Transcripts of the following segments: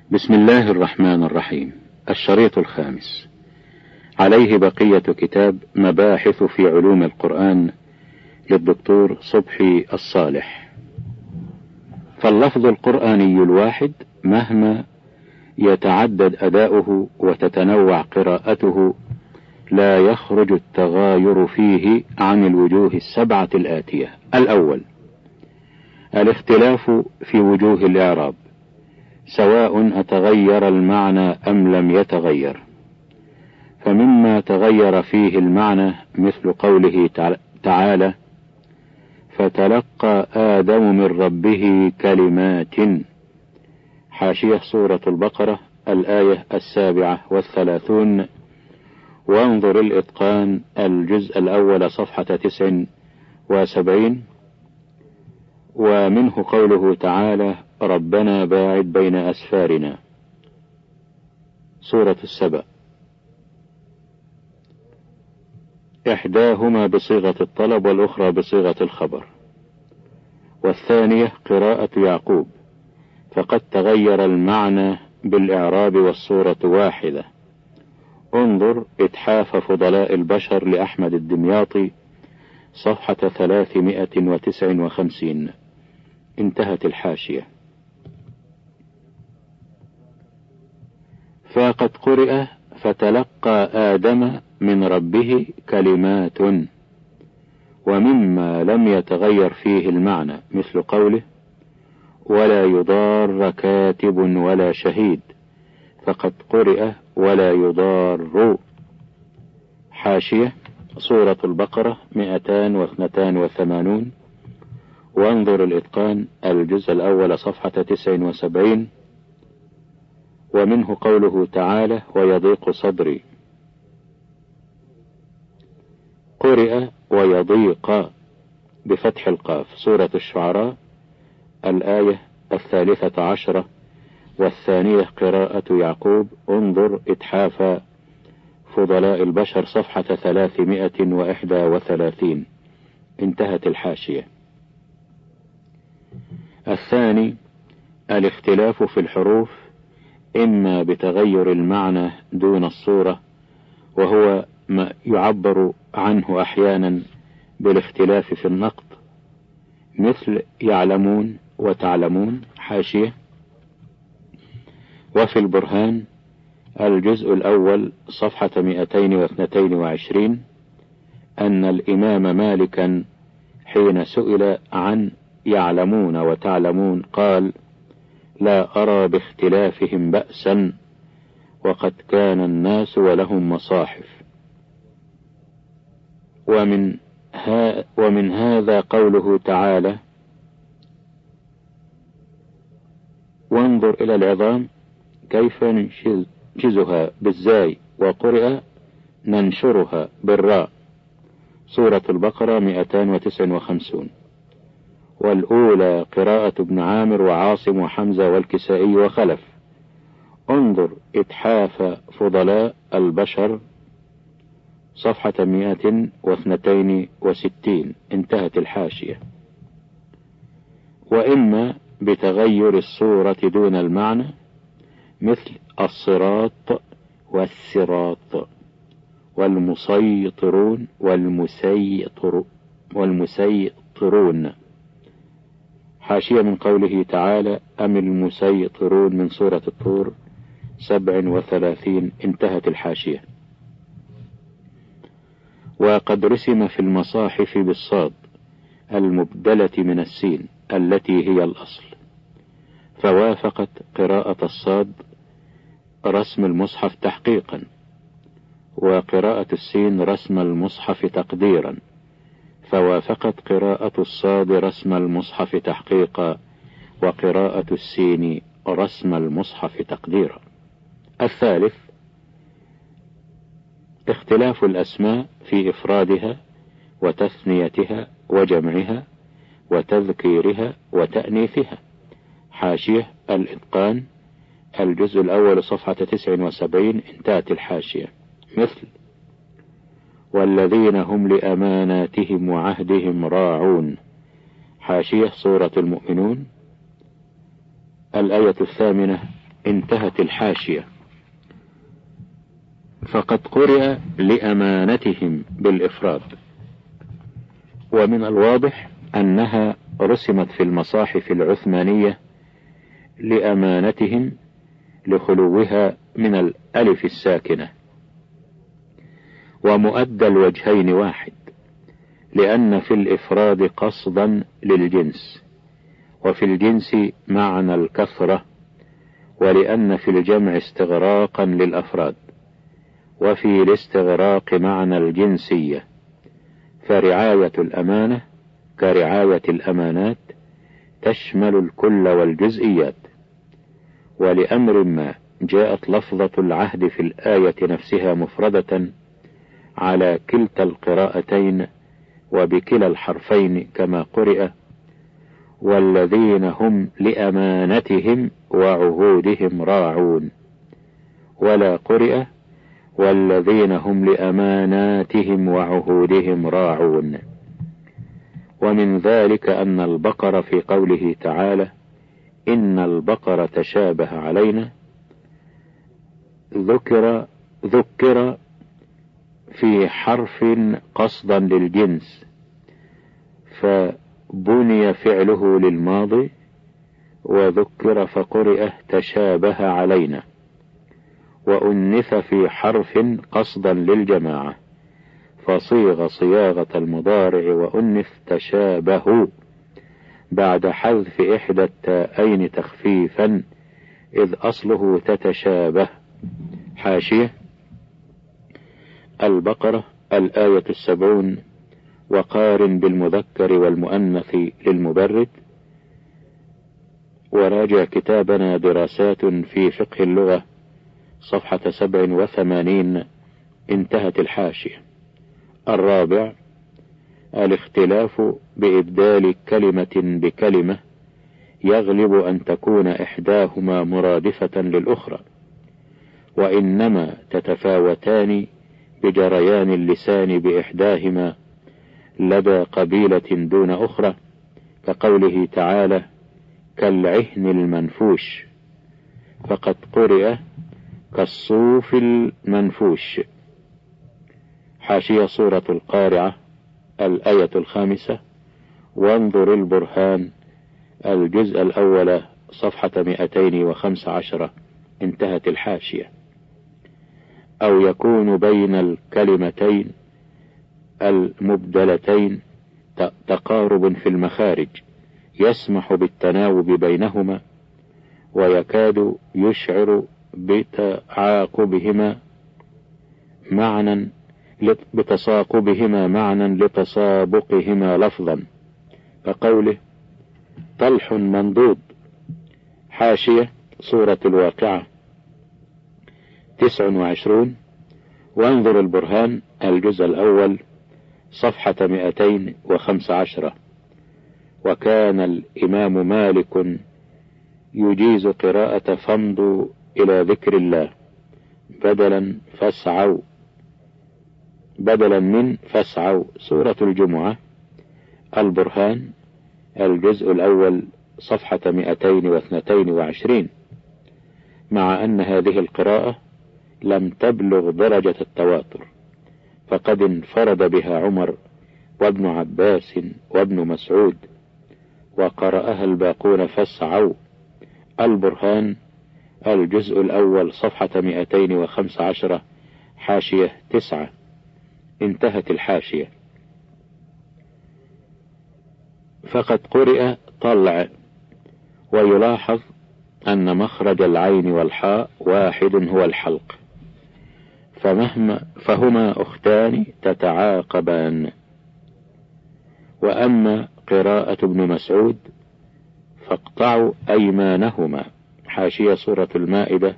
بسم الله الرحمن الرحيم. الشريط الخامس، عليه بقية كتاب مباحث في علوم القرآن للدكتور صبحي الصالح. فاللفظ القرآني الواحد مهما يتعدد أداؤه وتتنوع قراءته لا يخرج التغاير فيه عن الوجوه السبعة الآتية. الأول، الاختلاف في وجوه الإعراب، سواء أتغير المعنى أم لم يتغير. فمما تغير فيه المعنى مثل قوله تعالى: فتلقى آدم من ربه كلمات. حاشية سورة البقرة الآية 37. وانظر الإتقان الجزء الأول صفحة 79. ومنه قوله تعالى: ربنا باعد بين أسفارنا. سورة السبأ، إحداهما بصيغة الطلب والأخرى بصيغة الخبر، والثانية قراءة يعقوب، فقد تغير المعنى بالإعراب والصورة واحدة. انظر إتحاف فضلاء البشر لأحمد الدمياطي صفحة 359. انتهت الحاشية. فقد قرئ فتلقى آدم من ربه كلمات. ومما لم يتغير فيه المعنى مثل قوله: ولا يضار كاتب ولا شهيد، فقد قرئ ولا يضار. حاشية سورة البقرة 282. وانظر الإتقان الجزء الأول صفحة 79. ومنه قوله تعالى: ويضيق صدري. قرئ ويضيق بفتح القاف. سورة الشعراء الآية 13 والثانية قراءة يعقوب. انظر إتحاف فضلاء البشر صفحة 331. انتهت الحاشية. الثاني، الاختلاف في الحروف، إما بتغير المعنى دون الصورة، وهو ما يعبر عنه أحيانا بالاختلاف في النقط، مثل يعلمون وتعلمون. حاشية. وفي البرهان الجزء الأول صفحة 222 أن الإمام مالكا حين سئل عن يعلمون وتعلمون قال: لا أرى باختلافهم بأسا، وقد كان الناس ولهم مصاحف. ومن هذا قوله تعالى: وانظر إلى العظام كيف ننشزها بالزاي، وقرئ ننشرها بالراء. سورة البقرة 259. والأولى قراءة ابن عامر وعاصم وحمزة والكسائي وخلف. انظر إتحاف فضلاء البشر صفحة 162. انتهت الحاشية. وإما بتغير الصورة دون المعنى مثل الصراط والصراط والمسيطرون والمسيطرون. حاشية من قوله تعالى: أم المسيطرون من سورة الطور 37. انتهت الحاشية. وقد رسم في المصاحف بالصاد المبدلة من السين التي هي الأصل، فوافقت قراءة الصاد رسم المصحف تحقيقا، وقراءة السين رسم المصحف تقديرا، فوافقت قراءة الصاد رسم المصحف تحقيقا، وقراءة السين رسم المصحف تقديرا. الثالث، اختلاف الأسماء في إفرادها وتثنيتها وجمعها وتذكيرها وتأنيثها. حاشية الإتقان الجزء الأول صفحة 79. انتهت الحاشية. مثل والذين هم لأماناتهم وعهدهم راعون. حاشية سورة المؤمنون الآية 8 انتهت الحاشية. فقد قرئ لأمانتهم بالإفراد، ومن الواضح أنها رسمت في المصاحف العثمانية لأمانتهم لخلوها من الألف الساكنة. ومؤدى الوجهين واحد، لأن في الإفراد قصدا للجنس، وفي الجنس معنى الكثرة، ولأن في الجمع استغراقا للأفراد، وفي الاستغراق معنى الجنسية. فرعاية الأمانة كرعاية الأمانات تشمل الكل والجزئيات. ولأمر ما جاءت لفظة العهد في الآية نفسها مفردة على كلتا القراءتين وبكلا الحرفين، كما قرئ والذين هم لأمانتهم وعهودهم راعون، ولا قرئ والذين هم لأماناتهم وعهودهم راعون. ومن ذلك أن البقرة في قوله تعالى إن البقرة تشابه علينا ذكر في حرف قصدا للجنس، فبني فعله للماضي، وذكر فقرئ تشابه علينا، وأنث في حرف قصدا للجماعة، فصيغ صياغة المضارع وأنث تشابه بعد حذف إحدى التاءين تخفيفا، إذ أصله تتشابه. حاشية: البقرة الآية 70. وقارن بالمذكر والمؤنث للمبرد. وراجع كتابنا دراسات في فقه اللغة صفحة 87. انتهت الحاشية. الرابع: الاختلاف بإبدال كلمة بكلمة يغلب أن تكون إحداهما مرادفة للأخرى، وإنما تتفاوتان بجريان اللسان بإحداهما لدى قبيلة دون أخرى، كقوله تعالى كالعهن المنفوش، فقد قرئ كالصوف المنفوش. حاشية سورة القارعة الآية 5. وانظر البرهان الجزء الأول صفحة 215. انتهت الحاشية. أو يكون بين الكلمتين المبدلتين تقارب في المخارج يسمح بالتناوب بينهما، ويكاد يشعر بتساقبهما معنى لتسابقهما لفظا، كقوله طلح منضود. حاشية سورة الواقعة 29. وانظر البرهان الجزء الأول صفحة 215. وكان الإمام مالك يجيز قراءة فامضوا إلى ذكر الله بدلا من فاسعوا. سورة الجمعة البرهان الجزء الأول صفحة 222. مع أن هذه القراءة لم تبلغ درجة التواتر، فقد انفرد بها عمر وابن عباس وابن مسعود، وقرأها الباقون فاسعوا. البرهان الجزء الأول صفحة 215. حاشية 9. انتهت الحاشية. فقد قرئ طلع. ويلاحظ أن مخرج العين والحاء واحد هو الحلق، فهما أختان تتعاقبان. وأما قراءة ابن مسعود فاقطعوا أيمانهما. حاشية سورة المائدة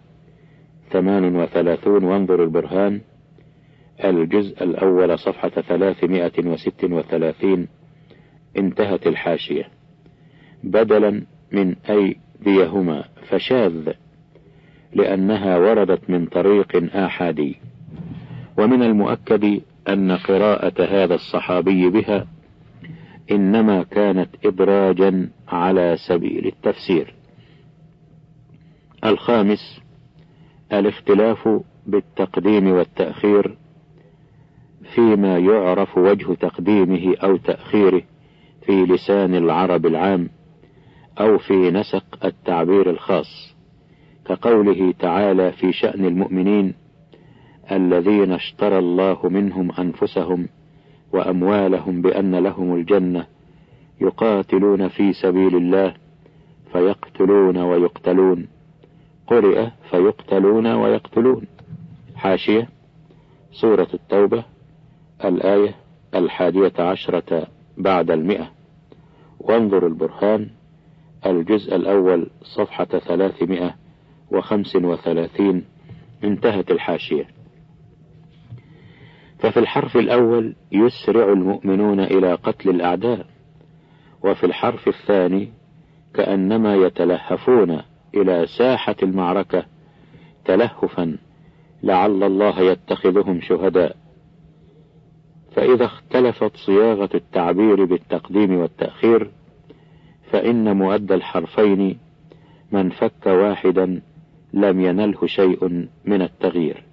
38. وانظر البرهان الجزء الأول صفحة 336. انتهت الحاشية. بدلا من أيديهما فشاذ، لأنها وردت من طريق آحادي. ومن المؤكد أن قراءة هذا الصحابي بها إنما كانت إدراجا على سبيل التفسير. الخامس الاختلاف بالتقديم والتأخير فيما يعرف وجه تقديمه أو تأخيره في لسان العرب العام أو في نسق التعبير الخاص، كقوله تعالى في شأن المؤمنين: الذين اشترى الله منهم أنفسهم وأموالهم بأن لهم الجنة يقاتلون في سبيل الله فيقتلون ويقتلون، قرئ فيقتلون ويقتلون. حاشية: سورة التوبة الآية 11 بعد 100، وانظر البرهان الجزء الأول صفحة 335. انتهت الحاشية. ففي الحرف الأول يسرع المؤمنون إلى قتل الأعداء، وفي الحرف الثاني كأنما يتلهفون إلى ساحة المعركة تلهفا لعل الله يتخذهم شهداء. فإذا اختلفت صياغة التعبير بالتقديم والتأخير فإن مؤدى الحرفين من فك واحدا لم ينله شيء من التغيير.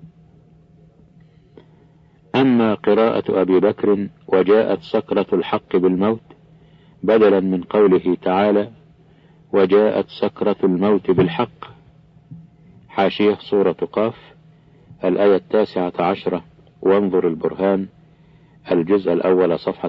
أما قراءة أبي بكر: وجاءت سكرة الحق بالموت، بدلا من قوله تعالى: وجاءت سكرة الموت بالحق. حاشية: سورة قاف الآية 19، وانظر البرهان الجزء الأول صفحة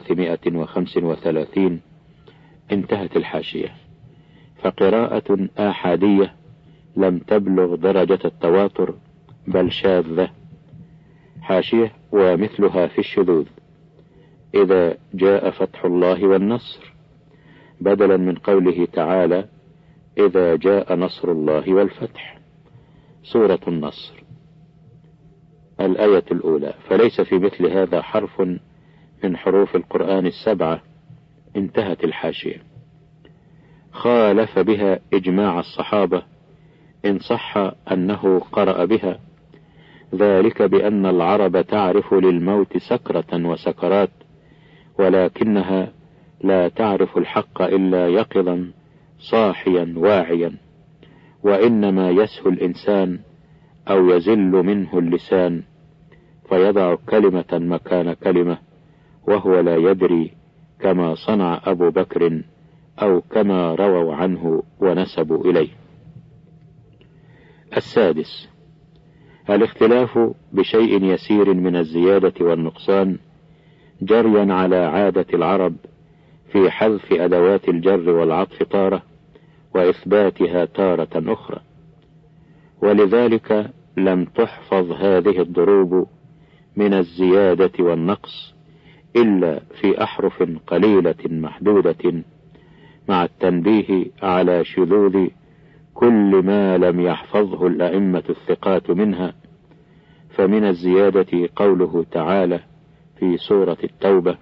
335. انتهت الحاشية. فقراءة آحادية لم تبلغ درجة التواتر بل شاذة. حاشية: ومثلها في الشذوذ: إذا جاء فتح الله والنصر، بدلا من قوله تعالى: إذا جاء نصر الله والفتح. سورة النصر الآية الأولى. فليس في مثل هذا حرف من حروف القرآن 7. انتهت الحاشية. خالف بها إجماع الصحابة إن صح أنه قرأ بها، ذلك بأن العرب تعرف للموت سكرة وسكرات، ولكنها لا تعرف الحق إلا يقظا صاحيا واعيا، وإنما يسهو الإنسان أو يزل منه اللسان فيضع كلمة مكان كلمة وهو لا يدري، كما صنع أبو بكر أو كما رووا عنه ونسبوا إليه. السادس الاختلاف بشيء يسير من الزيادة والنقصان جريا على عادة العرب في حذف أدوات الجر والعطف تارة وإثباتها تارة أخرى، ولذلك لم تحفظ هذه الضروب من الزيادة والنقص إلا في أحرف قليلة محدودة، مع التنبيه على شذوذ كل ما لم يحفظه الأئمة الثقات منها. فمن الزيادة قوله تعالى في سورة التوبة: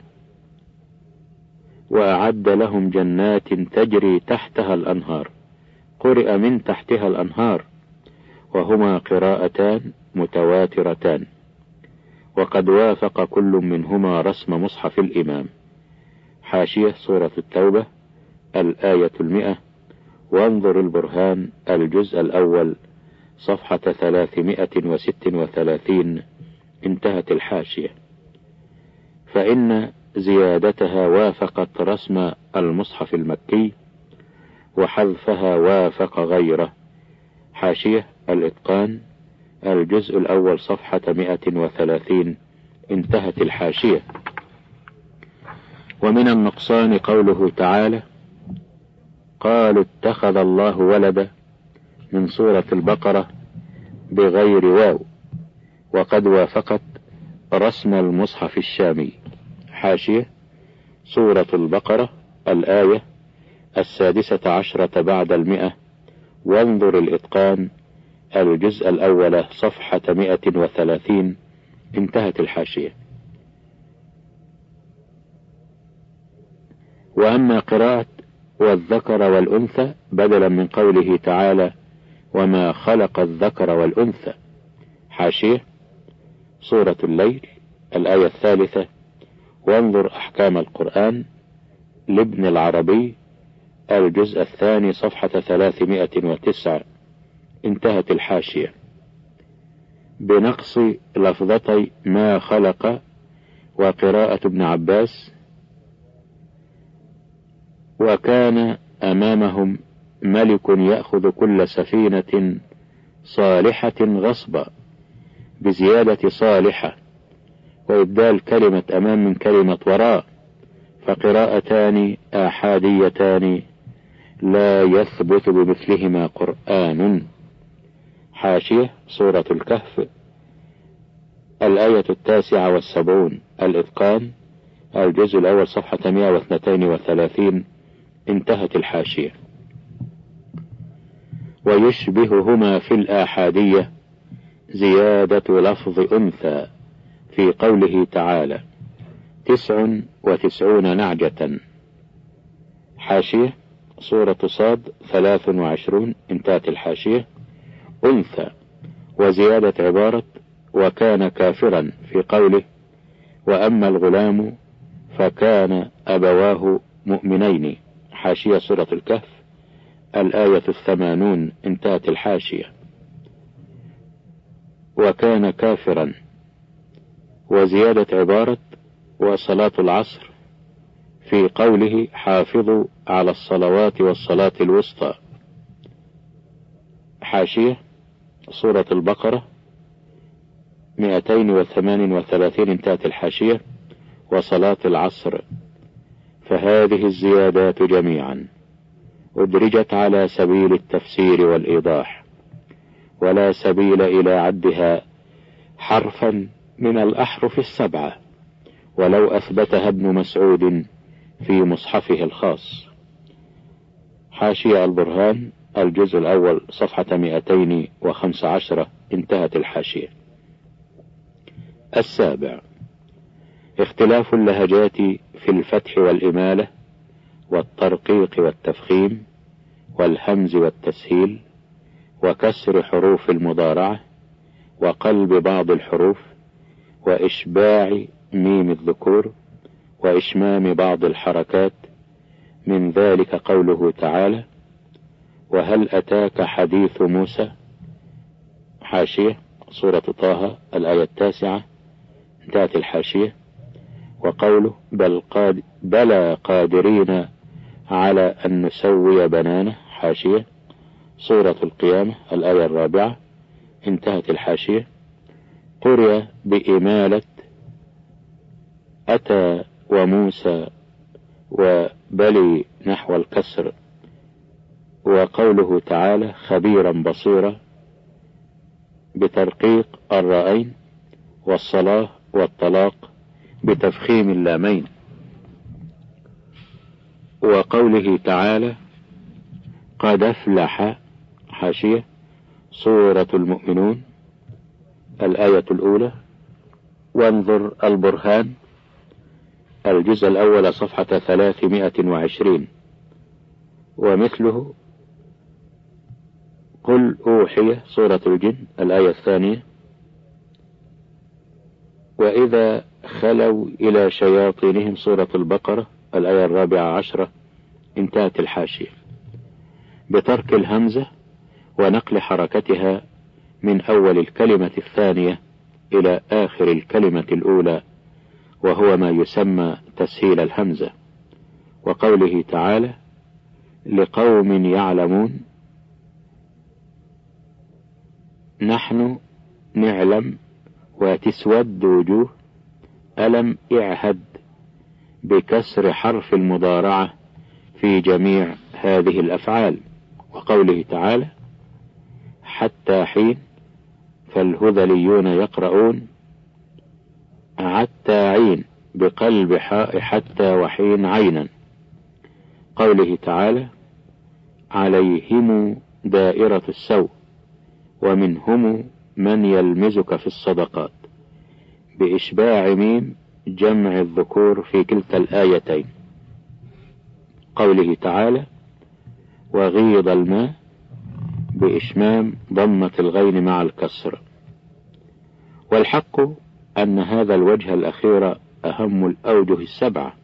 وأعد لهم جنات تجري تحتها الأنهار، قرئ من تحتها الأنهار، وهما قراءتان متواترتان، وقد وافق كل منهما رسم مصحف الإمام. حاشية: سورة التوبة الآية 100، وانظر البرهان الجزء الأول صفحة 336. انتهت الحاشية. فإن زيادتها وافقت رسم المصحف المكي، وحذفها وافق غيره. حاشية: الإتقان الجزء الأول صفحة 130. انتهت الحاشية. ومن النقصان قوله تعالى: قالوا اتخذ الله ولدا، من سورة البقرة بغير واو، وقد وافقت رسم المصحف الشامي. حاشية: سورة البقرة الآية 16 بعد 100، وانظر الإتقان الجزء الأول صفحة 130. انتهت الحاشية. وأما قراءة والذكر والأنثى بدلا من قوله تعالى: وما خلق الذكر والأنثى. حاشية: سورة الليل الآية 3، وانظر أحكام القرآن لابن العربي الجزء الثاني صفحة 309. انتهت الحاشية، بنقص لفظتي ما خلق وقراءة ابن عباس: وكان أمامهم ملك يأخذ كل سفينة صالحة غصبا، بزيادة صالحة وإبدال كلمة أمام من كلمة وراء، فقراءتان آحاديتان لا يثبت بمثلهما قرآن. حاشية سورة الكهف، الآية 79، الإتقان، الجزء الأول صفحة 132، انتهت الحاشية. ويشبههما في الآحادية زيادة لفظ أنثى في قوله تعالى: 99 نعجة. حاشية سورة صاد 23، انتهت الحاشية. أنثى، وزيادة عبارة وكان كافرا في قوله: وأما الغلام فكان أبواه مؤمنين. حاشية سورة الكهف، الآية 80، انتهت الحاشية. وكان كافرا، وزيادة عبارة وصلاة العصر في قوله: حافظوا على الصلوات والصلاة الوسطى. حاشية سورة البقرة 238، انتهت الحاشية. وصلاة العصر. فهذه الزيادات جميعا أدرجت على سبيل التفسير والإيضاح، ولا سبيل إلى عدها حرفا من الأحرف السبعة، ولو أثبتها ابن مسعود في مصحفه الخاص. حاشية البرهان، الجزء الأول صفحة 215، انتهت الحاشية. 7. اختلاف اللهجات في الفتح والإمالة والترقيق والتفخيم والهمز والتسهيل وكسر حروف المضارعة وقلب بعض الحروف وإشباع ميم الذكور وإشمام بعض الحركات. من ذلك قوله تعالى: وهل أتاك حديث موسى. حاشية سورة طه، الآية 9، انتهت الحاشية. وقوله: بلى قادرين على أن نسوي بنانه. حاشية سورة القيامة، الآية 4، انتهت الحاشية. قرئ بإمالة أتى وموسى وبلي نحو الكسر. وقوله تعالى: خبيرا بصيرا بترقيق الرأين، والصلاة والطلاق بتفخيم اللامين. وقوله تعالى: قد أفلح. حاشية سورة المؤمنون، الآية الأولى. وانظر البرهان، الجزء الأول صفحة 320. ومثله قل أوحي، سورة الجن، الآية 2. وإذا خلوا إلى شياطينهم، سورة البقرة، الآية 14، انتهت الحاشية. بترك الهمزة ونقل حركتها من أول الكلمة الثانية إلى آخر الكلمة الأولى، وهو ما يسمى تسهيل الهمزة. وقوله تعالى: لقوم يعلمون. نحن نعلم وتسود وجوه ألم اعهد، بكسر حرف المضارعة في جميع هذه الأفعال. وقوله تعالى: حتى حين، فالهذليون يقرؤون حتى عين بقلب حاء حتى وحين عينا. قوله تعالى: عليهم دائرة السوء ومنهم من يلمزك في الصدقات، بإشباع ميم جمع الذكور في كلتا الآيتين. قوله تعالى: وغيض الماء، بإشمام ضمة الغين مع الكسر. والحق أن هذا الوجه الأخير أهم الأوجه السبعة،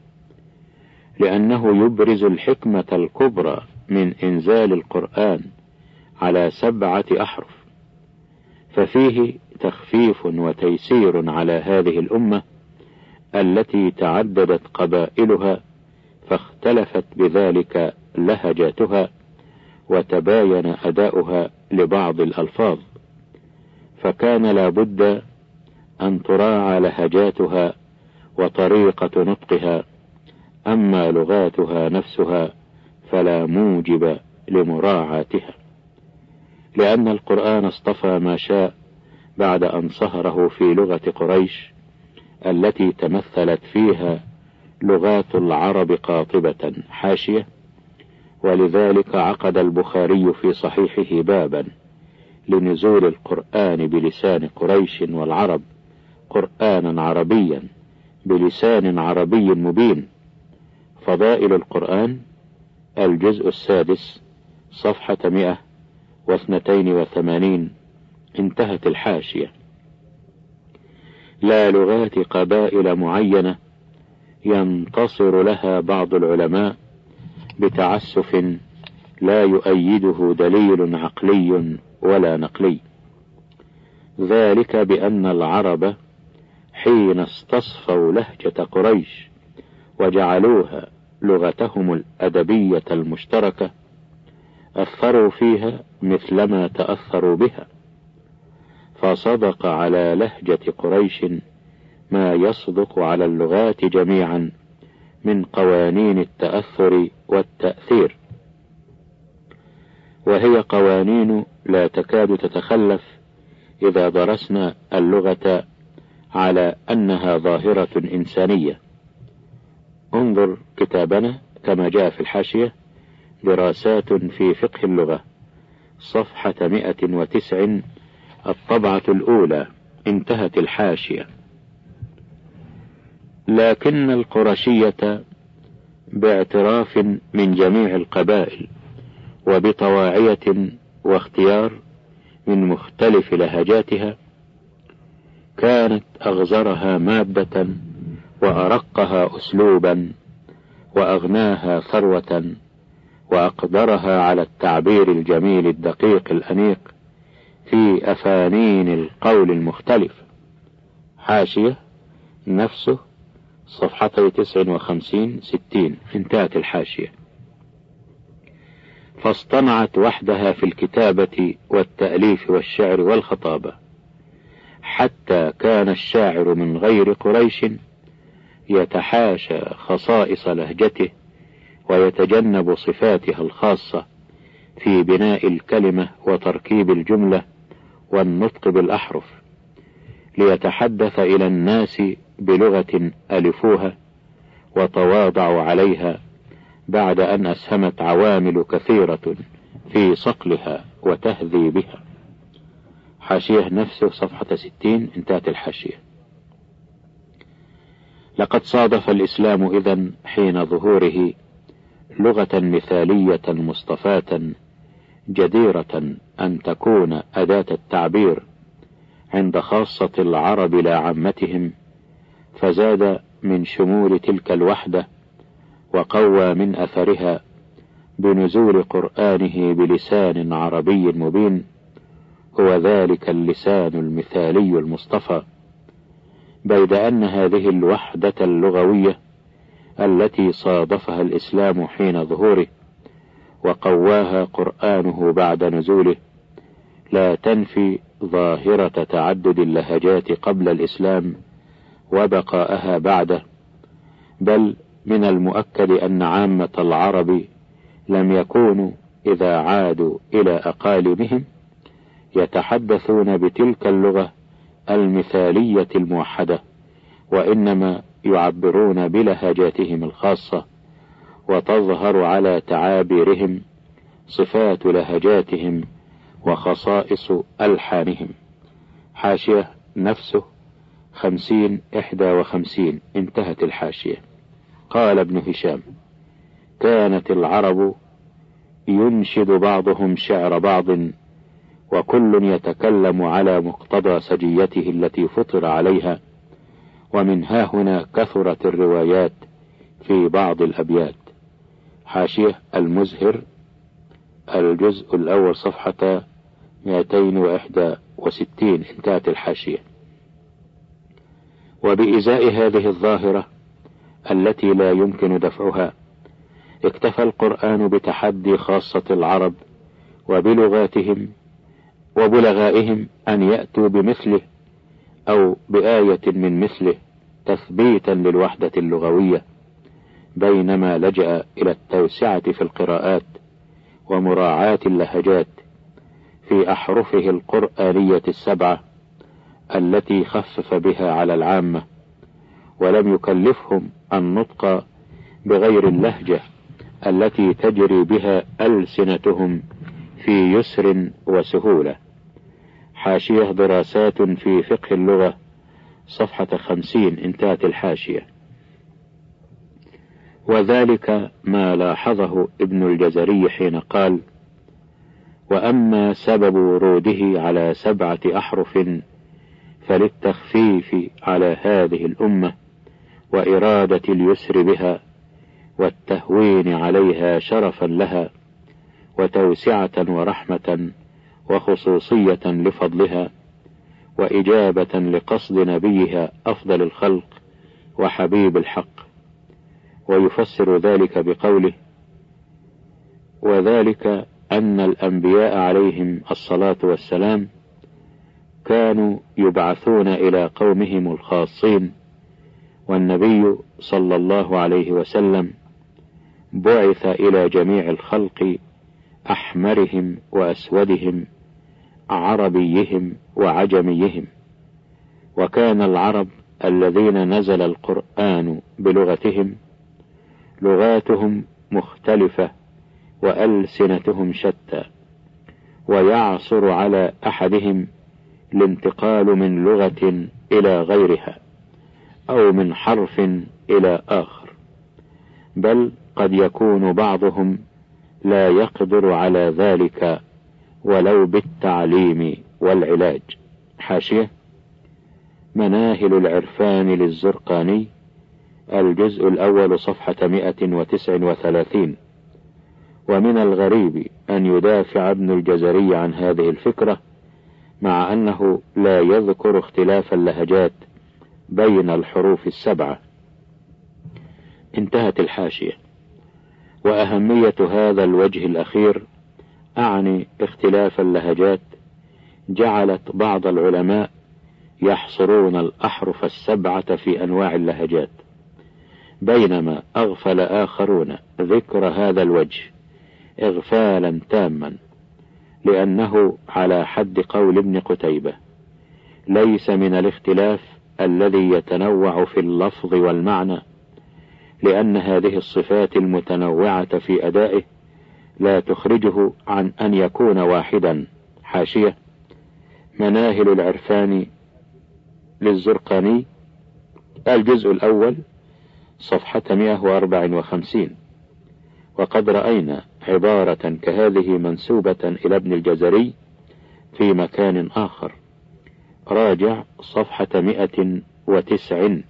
لأنه يبرز الحكمة الكبرى من إنزال القرآن على 7 أحرف، ففيه تخفيف وتيسير على هذه الأمة التي تعددت قبائلها فاختلفت بذلك لهجاتها وتباين أداؤها لبعض الألفاظ، فكان لا بد أن تراعى لهجاتها وطريقة نطقها، أما لغاتها نفسها فلا موجب لمراعاتها، لأن القرآن اصطفى ما شاء بعد أن صهره في لغة قريش التي تمثلت فيها لغات العرب قاطبة. حاشية: ولذلك عقد البخاري في صحيحه بابا لنزول القرآن بلسان قريش والعرب قرآنا عربيا بلسان عربي مبين. فضائل القرآن، الجزء 6 صفحة 182. انتهت الحاشية. لا لغات قبائل معينة ينتصر لها بعض العلماء بتعسف لا يؤيده دليل عقلي ولا نقلي، ذلك بأن العرب حين استصفوا لهجة قريش وجعلوها لغتهم الأدبية المشتركة أثروا فيها مثلما تأثروا بها، فصدق على لهجة قريش ما يصدق على اللغات جميعا من قوانين التأثر والتأثير، وهي قوانين لا تكاد تتخلف إذا درسنا اللغة على أنها ظاهرة إنسانية. انظر كتابنا كما جاء في الحاشية: دراسات في فقه اللغة، صفحة 109، الطبعة الأولى. انتهت الحاشية. لكن القرشية باعتراف من جميع القبائل وبطواعية واختيار من مختلف لهجاتها كانت أغزرها مادة وأرقها أسلوبا وأغناها ثروة وأقدرها على التعبير الجميل الدقيق الأنيق في أفانين القول المختلف. حاشية نفسه صفحة 59-60. انتهت الحاشية. فاصطنعت وحدها في الكتابة والتأليف والشعر والخطابة، حتى كان الشاعر من غير قريش يتحاشى خصائص لهجته ويتجنب صفاتها الخاصة في بناء الكلمة وتركيب الجملة والنطق بالأحرف، ليتحدث إلى الناس بلغة ألفوها وتواضعوا عليها بعد أن أسهمت عوامل كثيرة في صقلها وتهذيبها. حاشية نفسه صفحة 60. انتهت الحاشية. لقد صادف الإسلام إذن حين ظهوره لغة مثالية مصطفاة جديرة أن تكون أداة التعبير عند خاصة العرب لا عامتهم، فزاد من شمول تلك الوحدة وقوى من أثرها بنزول قرآنه بلسان عربي مبين، هو ذلك اللسان المثالي المصطفى، بيد أن هذه الوحدة اللغوية التي صادفها الإسلام حين ظهوره وقواها قرآنه بعد نزوله لا تنفي ظاهرة تعدد اللهجات قبل الإسلام وبقاءها بعده، بل من المؤكد أن عامة العرب لم يكونوا إذا عادوا إلى أقاليمهم يتحدثون بتلك اللغة المثالية الموحدة، وإنما يعبرون بلهجاتهم الخاصة، وتظهر على تعابيرهم صفات لهجاتهم وخصائص ألحانهم. حاشية نفسه 50-51. انتهت الحاشية. قال ابن هشام: كانت العرب ينشد بعضهم شعر بعض، وكل يتكلم على مقتضى سجيته التي فطر عليها، ومن ها هنا كثرت الروايات في بعض الأبيات. حاشية المزهر الجزء الأول صفحة 261 انتهت الحاشية. وبإزاء هذه الظاهرة التي لا يمكن دفعها اكتفى القرآن بتحدي خاصة العرب وبلغاتهم وبلغائهم أن يأتوا بمثله أو بآية من مثله تثبيتا للوحدة اللغوية، بينما لجأ إلى التوسعة في القراءات ومراعاة اللهجات في أحرفه القرآنية 7 التي خفف بها على العامة، ولم يكلفهم النطق بغير اللهجة التي تجري بها ألسنتهم في يسر وسهولة. حاشية دراسات في فقه اللغة صفحة 50 انتهت الحاشية. وذلك ما لاحظه ابن الجزري حين قال: وأما سبب وروده على 7 أحرف فللتخفيف على هذه الأمة وإرادة اليسر بها والتهوين عليها شرفا لها وتوسعة ورحمة وخصوصية لفضلها وإجابة لقصد نبيها أفضل الخلق وحبيب الحق. ويفسر ذلك بقوله: وذلك أن الأنبياء عليهم الصلاة والسلام كانوا يبعثون إلى قومهم الخاصين، والنبي صلى الله عليه وسلم بعث إلى جميع الخلق أحمرهم وأسودهم عربيهم وعجميهم. وكان العرب الذين نزل القرآن بلغتهم لغاتهم مختلفة وألسنتهم شتى، ويعصر على أحدهم الانتقال من لغة إلى غيرها أو من حرف إلى آخر، بل قد يكون بعضهم لا يقدر على ذلك ولو بالتعليم والعلاج. حاشية مناهل العرفان للزرقاني الجزء الأول صفحة 139. ومن الغريب أن يدافع ابن الجزري عن هذه الفكرة مع أنه لا يذكر اختلاف اللهجات بين الحروف 7. انتهت الحاشية. وأهمية هذا الوجه الأخير أعني اختلاف اللهجات جعلت بعض العلماء يحصرون الأحرف 7 في أنواع اللهجات، بينما أغفل آخرون ذكر هذا الوجه إغفالا تاما، لأنه على حد قول ابن قتيبة: ليس من الاختلاف الذي يتنوع في اللفظ والمعنى، لأن هذه الصفات المتنوعة في أدائه لا تخرجه عن أن يكون واحدا. حاشية مناهل العرفان للزرقاني الجزء الأول صفحة 154. وقد رأينا عبارة كهذه منسوبة إلى ابن الجزري في مكان آخر، راجع صفحة 190.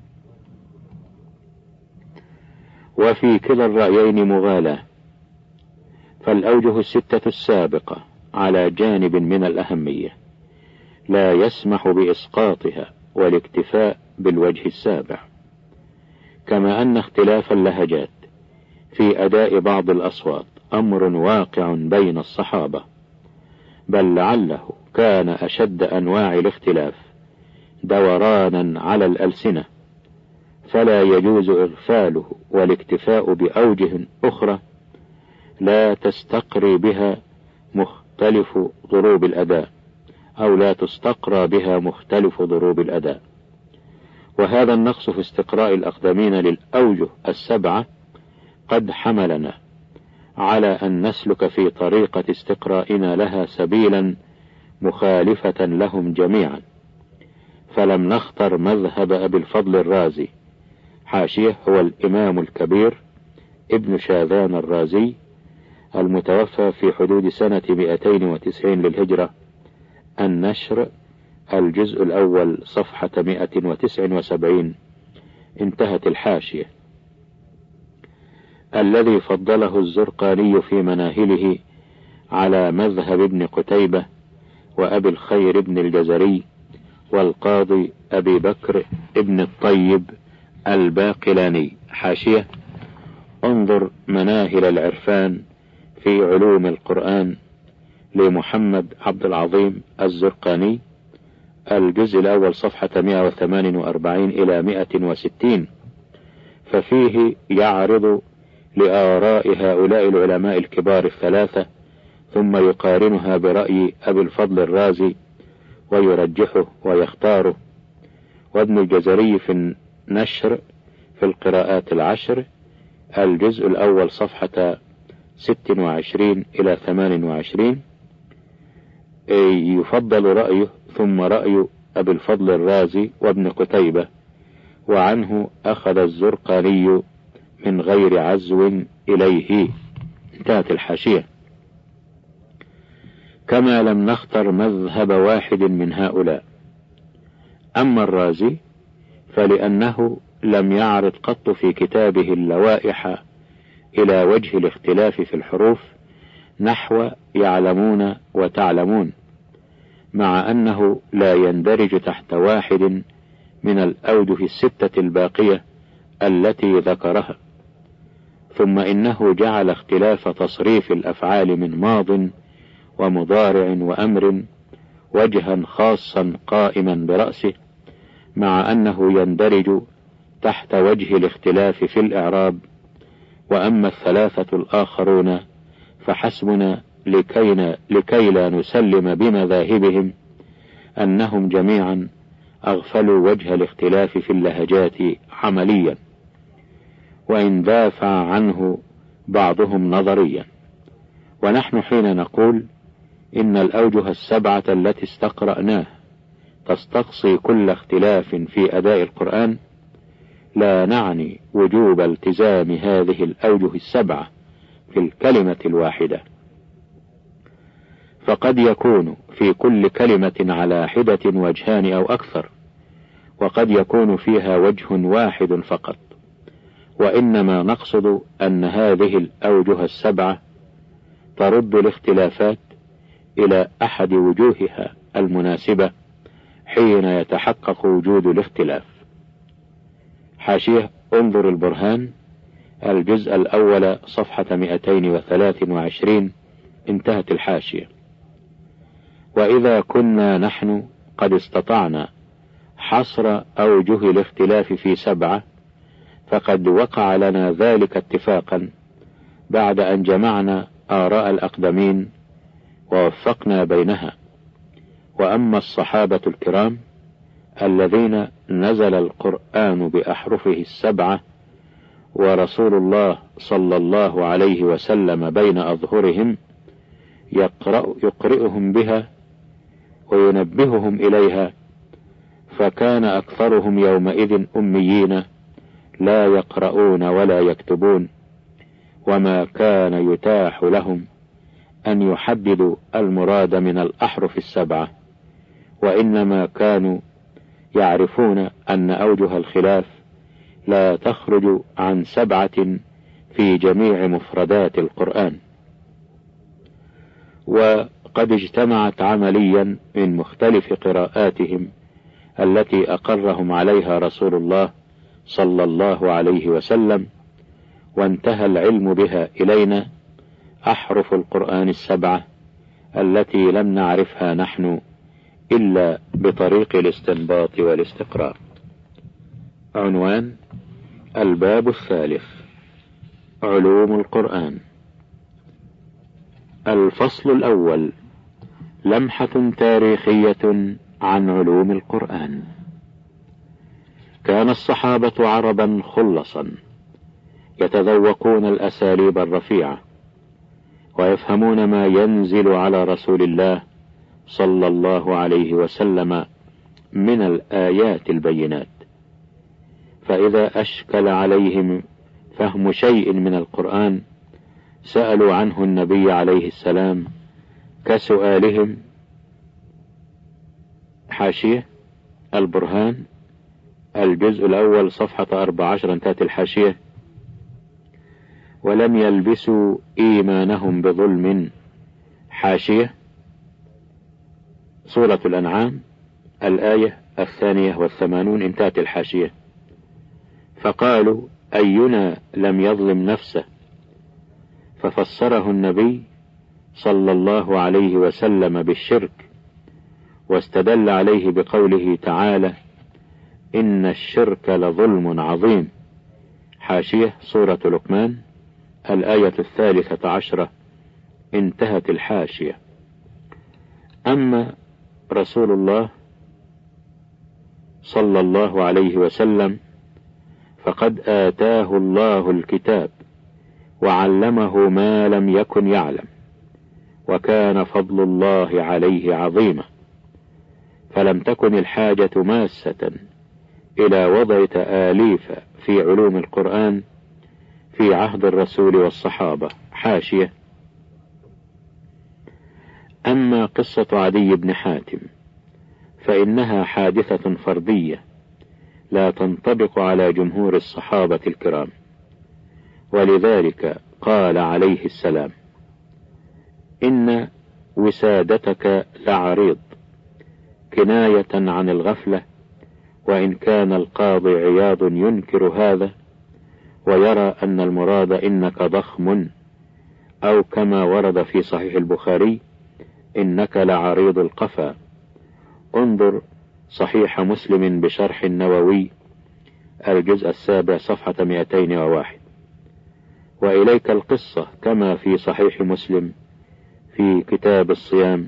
وفي كلا الرأيين مغالاة، فالأوجه 6 السابقة على جانب من الأهمية لا يسمح بإسقاطها والاكتفاء بالوجه 7، كما أن اختلاف اللهجات في أداء بعض الأصوات أمر واقع بين الصحابة، بل لعله كان أشد أنواع الاختلاف دورانا على الألسنة، فلا يجوز إغفاله والاكتفاء بأوجه أخرى لا تستقري بها مختلف ضروب الأداء، أو لا تستقرى بها مختلف ضروب الأداء. وهذا النقص في استقراء الأقدمين للأوجه 7 قد حملنا على أن نسلك في طريقة استقرائنا لها سبيلا مخالفة لهم جميعا، فلم نختر مذهب أبي الفضل الرازي. حاشية هو الإمام الكبير ابن شاذان الرازي المتوفى في حدود سنة 290 للهجرة، النشر الجزء الأول صفحة 179. انتهت الحاشية. الذي فضله الزرقاني في مناهله على مذهب ابن قتيبة وأبي الخير ابن الجزري والقاضي أبي بكر ابن الطيب الباقلاني. حاشية: انظر مناهل العرفان في علوم القرآن لمحمد عبد العظيم الزرقاني، الجزء الأول صفحة 148 إلى 160، ففيه يعرض لآراء هؤلاء العلماء الكبار الثلاثة، ثم يقارنها برأي أبي الفضل الرازي ويرجحه ويختاره. وابن الجزري في النشر في القراءات العشر، الجزء الأول صفحة 26 إلى 28، يفضل رأيه ثم رأي أبي الفضل الرازي وابن قتيبة، وعنه أخذ الزرقاني من غير عزو إليه. انتهت الحاشية. كما لم نختر مذهب واحد من هؤلاء. أما الرازي فلأنه لم يعرض قط في كتابه اللوائح إلى وجه الاختلاف في الحروف نحو يعلمون وتعلمون، مع أنه لا يندرج تحت واحد من الأوجه الستة الباقية التي ذكرها. ثم إنه جعل اختلاف تصريف الأفعال من ماض ومضارع وأمر وجها خاصا قائما برأسه، مع أنه يندرج تحت وجه الاختلاف في الإعراب. وأما الثلاثة الآخرون فحسبنا لكي لا نسلم بمذاهبهم أنهم جميعا أغفلوا وجه الاختلاف في اللهجات عمليا، وإن دافع عنه بعضهم نظريا. ونحن حين نقول إن الأوجه السبعة التي استقرأناه تستقصي كل اختلاف في أداء القرآن، لا نعني وجوب التزام هذه الأوجه السبعة في الكلمة الواحدة، فقد يكون في كل كلمة على حدة وجهان أو أكثر، وقد يكون فيها وجه واحد فقط. وإنما نقصد أن هذه الأوجه السبعة ترد الاختلافات إلى أحد وجوهها المناسبة حين يتحقق وجود الاختلاف. حاشية: انظر البرهان، الجزء الأول صفحة 223. انتهت الحاشية. وإذا كنا نحن قد استطعنا حصر أوجه الاختلاف في 7، فقد وقع لنا ذلك اتفاقا بعد أن جمعنا آراء الأقدمين ووفقنا بينها. وأما الصحابة الكرام الذين نزل القرآن بأحرفه 7 ورسول الله صلى الله عليه وسلم بين أظهرهم يقرئهم بها وينبههم إليها، فكان أكثرهم يومئذ أميين لا يقرؤون ولا يكتبون، وما كان يتاح لهم أن يحددوا المراد من الأحرف 7، وإنما كانوا يعرفون أن أوجه الخلاف لا تخرج عن 7 في جميع مفردات القرآن. وقد اجتمعت عمليا من مختلف قراءاتهم التي أقرهم عليها رسول الله صلى الله عليه وسلم، وانتهى العلم بها إلينا أحرف القرآن 7 التي لم نعرفها نحن إلا بطريق الاستنباط والاستقراء. عنوان: الباب الثالث، علوم القرآن. الفصل الأول: لمحة تاريخية عن علوم القرآن. كان الصحابة عربا خلصا يتذوقون الأساليب الرفيعة، ويفهمون ما ينزل على رسول الله صلى الله عليه وسلم من الآيات البينات، فإذا أشكل عليهم فهم شيء من القرآن سألوا عنه النبي عليه السلام كسؤالهم. حاشية: البرهان، الجزء الأول صفحة 14. انتهت الحاشية. ولم يلبسوا إيمانهم بظلم حاشية سورة الأنعام الآية 82 انتهت الحاشية. فقالوا أينا لم يظلم نفسه، ففسره النبي صلى الله عليه وسلم بالشرك، واستدل عليه بقوله تعالى إن الشرك لظلم عظيم. حاشية سورة لقمان الآية 13 انتهت الحاشية. أما رسول الله صلى الله عليه وسلم فقد آتاه الله الكتاب وعلمه ما لم يكن يعلم، وكان فضل الله عليه عظيما، فلم تكن الحاجة ماسة إلى وضع تآليف في علوم القرآن في عهد الرسول والصحابة. حاشية. أما قصة عدي بن حاتم فإنها حادثة فردية لا تنطبق على جمهور الصحابة الكرام، ولذلك قال عليه السلام إن وسادتك لعريض، كناية عن الغفلة، وإن كان القاضي عياض ينكر هذا ويرى أن المراد إنك ضخم، أو كما ورد في صحيح البخاري إنك لعريض القفا. انظر صحيح مسلم بشرح النووي الجزء 7 صفحة 201. وإليك القصة كما في صحيح مسلم في كتاب الصيام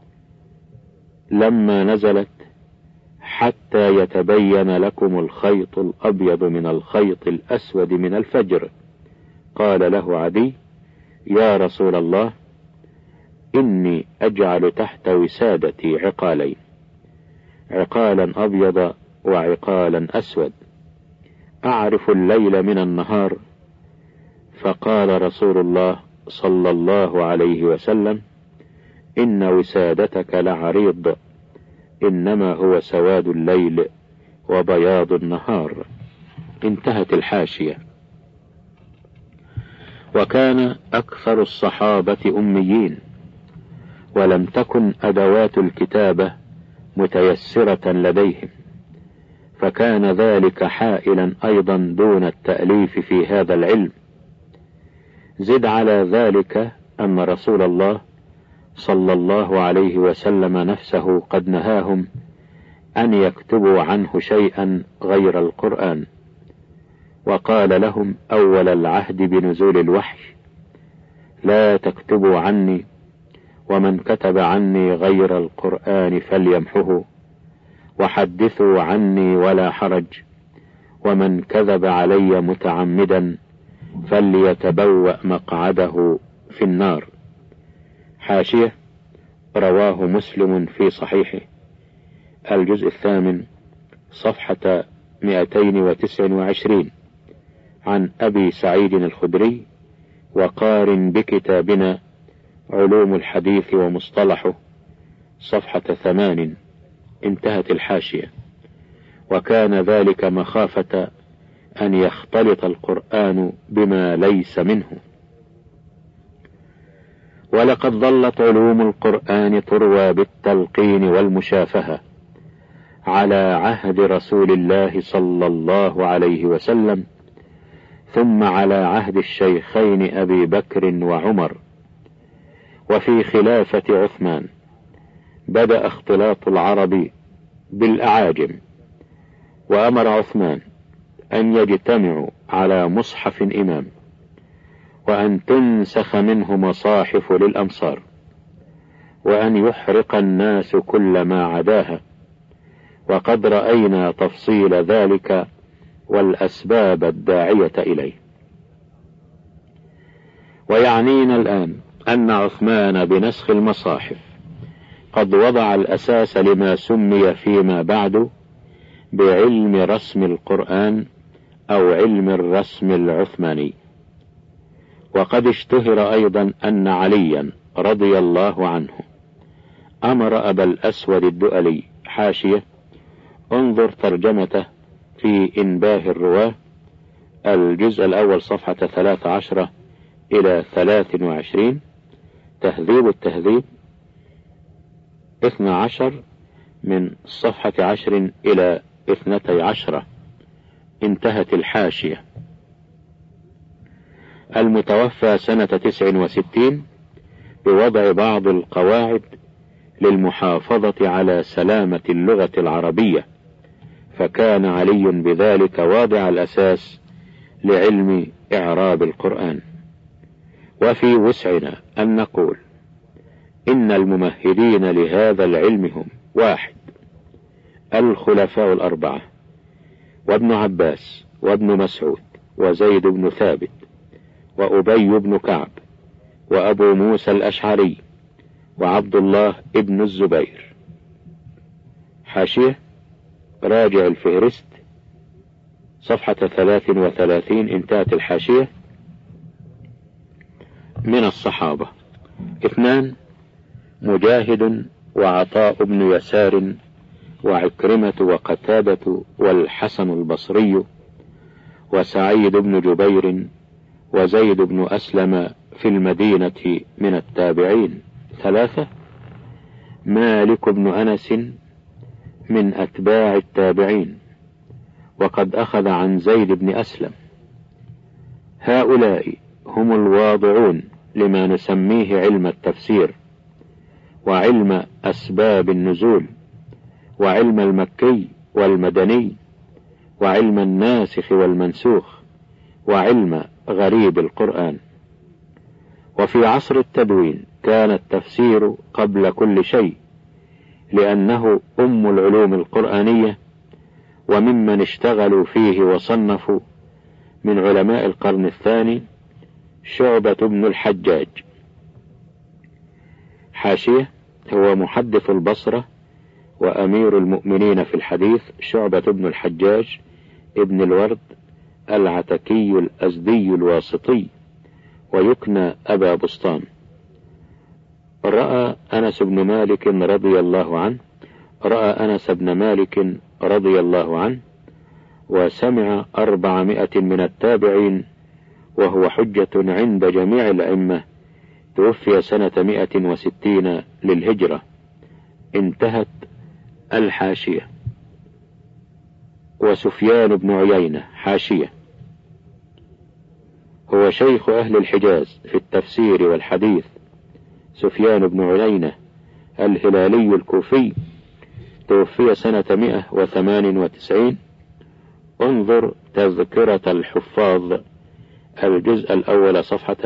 لما نزلت حتى يتبين لكم الخيط الأبيض من الخيط الأسود من الفجر، قال له عدي يا رسول الله إني أجعل تحت وسادتي عقالين، عقالا أبيض وعقالا أسود، أعرف الليل من النهار. فقال رسول الله صلى الله عليه وسلم إن وسادتك لعريض، إنما هو سواد الليل وبياض النهار. انتهت الحاشية. وكان أكثر الصحابة أميين، ولم تكن أدوات الكتابة متيسرة لديهم، فكان ذلك حائلا أيضا دون التأليف في هذا العلم. زد على ذلك أن رسول الله صلى الله عليه وسلم نفسه قد نهاهم أن يكتبوا عنه شيئا غير القرآن، وقال لهم أول العهد بنزول الوحي لا تكتبوا عني، ومن كتب عني غير القرآن فليمحه، وحدثوا عني ولا حرج، ومن كذب علي متعمدا فليتبوأ مقعده في النار. حاشية رواه مسلم في صحيحه الجزء 8 صفحة 229 عن أبي سعيد الخدري، وقارن بكتابنا علوم الحديث ومصطلحه صفحة 8 انتهت الحاشية. وكان ذلك مخافة أن يختلط القرآن بما ليس منه. ولقد ظلت علوم القرآن تروى بالتلقين والمشافهة على عهد رسول الله صلى الله عليه وسلم، ثم على عهد الشيخين أبي بكر وعمر، وفي خلافة عثمان بدأ اختلاط العرب بالأعاجم، وأمر عثمان أن يجتمعوا على مصحف إمام، وأن تنسخ منه مصاحف للأمصار، وأن يحرق الناس كل ما عداها. وقد رأينا تفصيل ذلك والأسباب الداعية إليه. ويعنينا الآن أن عثمان بنسخ المصاحف قد وضع الأساس لما سمي فيما بعد بعلم رسم القرآن أو علم الرسم العثماني. وقد اشتهر أيضا أن عليا رضي الله عنه أمر أبا الأسود الدؤلي. حاشية انظر ترجمته في إنباه الرواة الجزء الأول صفحة 13 إلى 23 تهذيب التهذيب 12 من صفحة 10 إلى 12. انتهت الحاشية. المتوفى سنة 69 بوضع بعض القواعد للمحافظة على سلامة اللغة العربية، فكان علي بذلك واضع الأساس لعلم إعراب القرآن. وفي وسعنا أن نقول إن الممهدين لهذا العلم هم: 1. الخلفاء الأربعة، وابن عباس، وابن مسعود، وزيد بن ثابت، وأبي بن كعب، وأبو موسى الأشعري، وعبد الله ابن الزبير. حاشية: راجع الفهرست صفحة 33. انتهت الحاشية. من الصحابة: 2. مجاهد، وعطاء بن يسار، وعكرمة، وقتادة، والحسن البصري، وسعيد بن جبير، وزيد بن أسلم في المدينة من التابعين. 3. مالك بن أنس من أتباع التابعين، وقد أخذ عن زيد بن أسلم. هؤلاء هم الواضعون لما نسميه علم التفسير، وعلم أسباب النزول، وعلم المكي والمدني، وعلم الناسخ والمنسوخ، وعلم غريب القرآن. وفي عصر التدوين كان التفسير قبل كل شيء، لأنه أم العلوم القرآنية، وممن اشتغلوا فيه وصنفوا من علماء القرن الثاني شعبة بن الحجاج. حاشية: هو محدث البصرة وأمير المؤمنين في الحديث شعبة بن الحجاج ابن الورد العتكي الأزدي الواسطي، ويكنى أبا بسطام. رأى أنس بن مالك رضي الله عنه رضي الله عنه وسمع 400 من التابعين، وهو حجة عند جميع الأئمة. توفي سنة 160 للهجرة. انتهت الحاشية. وسفيان بن عيينة. حاشية: هو شيخ أهل الحجاز في التفسير والحديث. سفيان بن عيينة الهلالي الكوفي، توفي سنة 198. انظر تذكرة الحفاظ الجزء الأول صفحة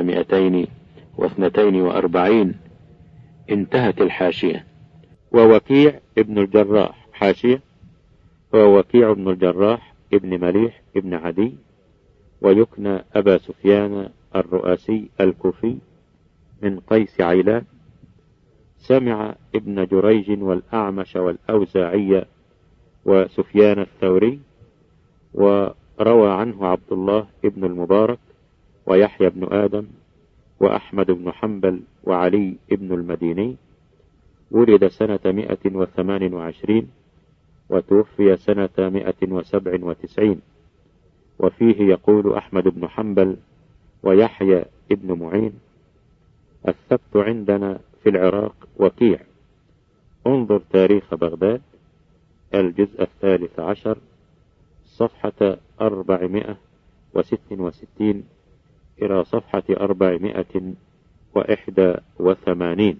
242. انتهت الحاشية. ووكيع ابن الجراح. حاشية: هو وكيع بن الجراح ابن مليح ابن عدي، ويكنى أبا سفيان الرؤاسي الكوفي من قيس عيلان. سمع ابن جريج والأعمش والأوزاعي وسفيان الثوري، وروى عنه عبد الله ابن المبارك ويحيى بن آدم وأحمد بن حنبل وعلي ابن المديني. ولد سنة 128 وتوفي سنة 197. وفيه يقول أحمد بن حنبل ويحيى ابن معين: الثبت عندنا في العراق وكيع. انظر تاريخ بغداد الجزء 13 صفحة 466 إلى صفحة 481.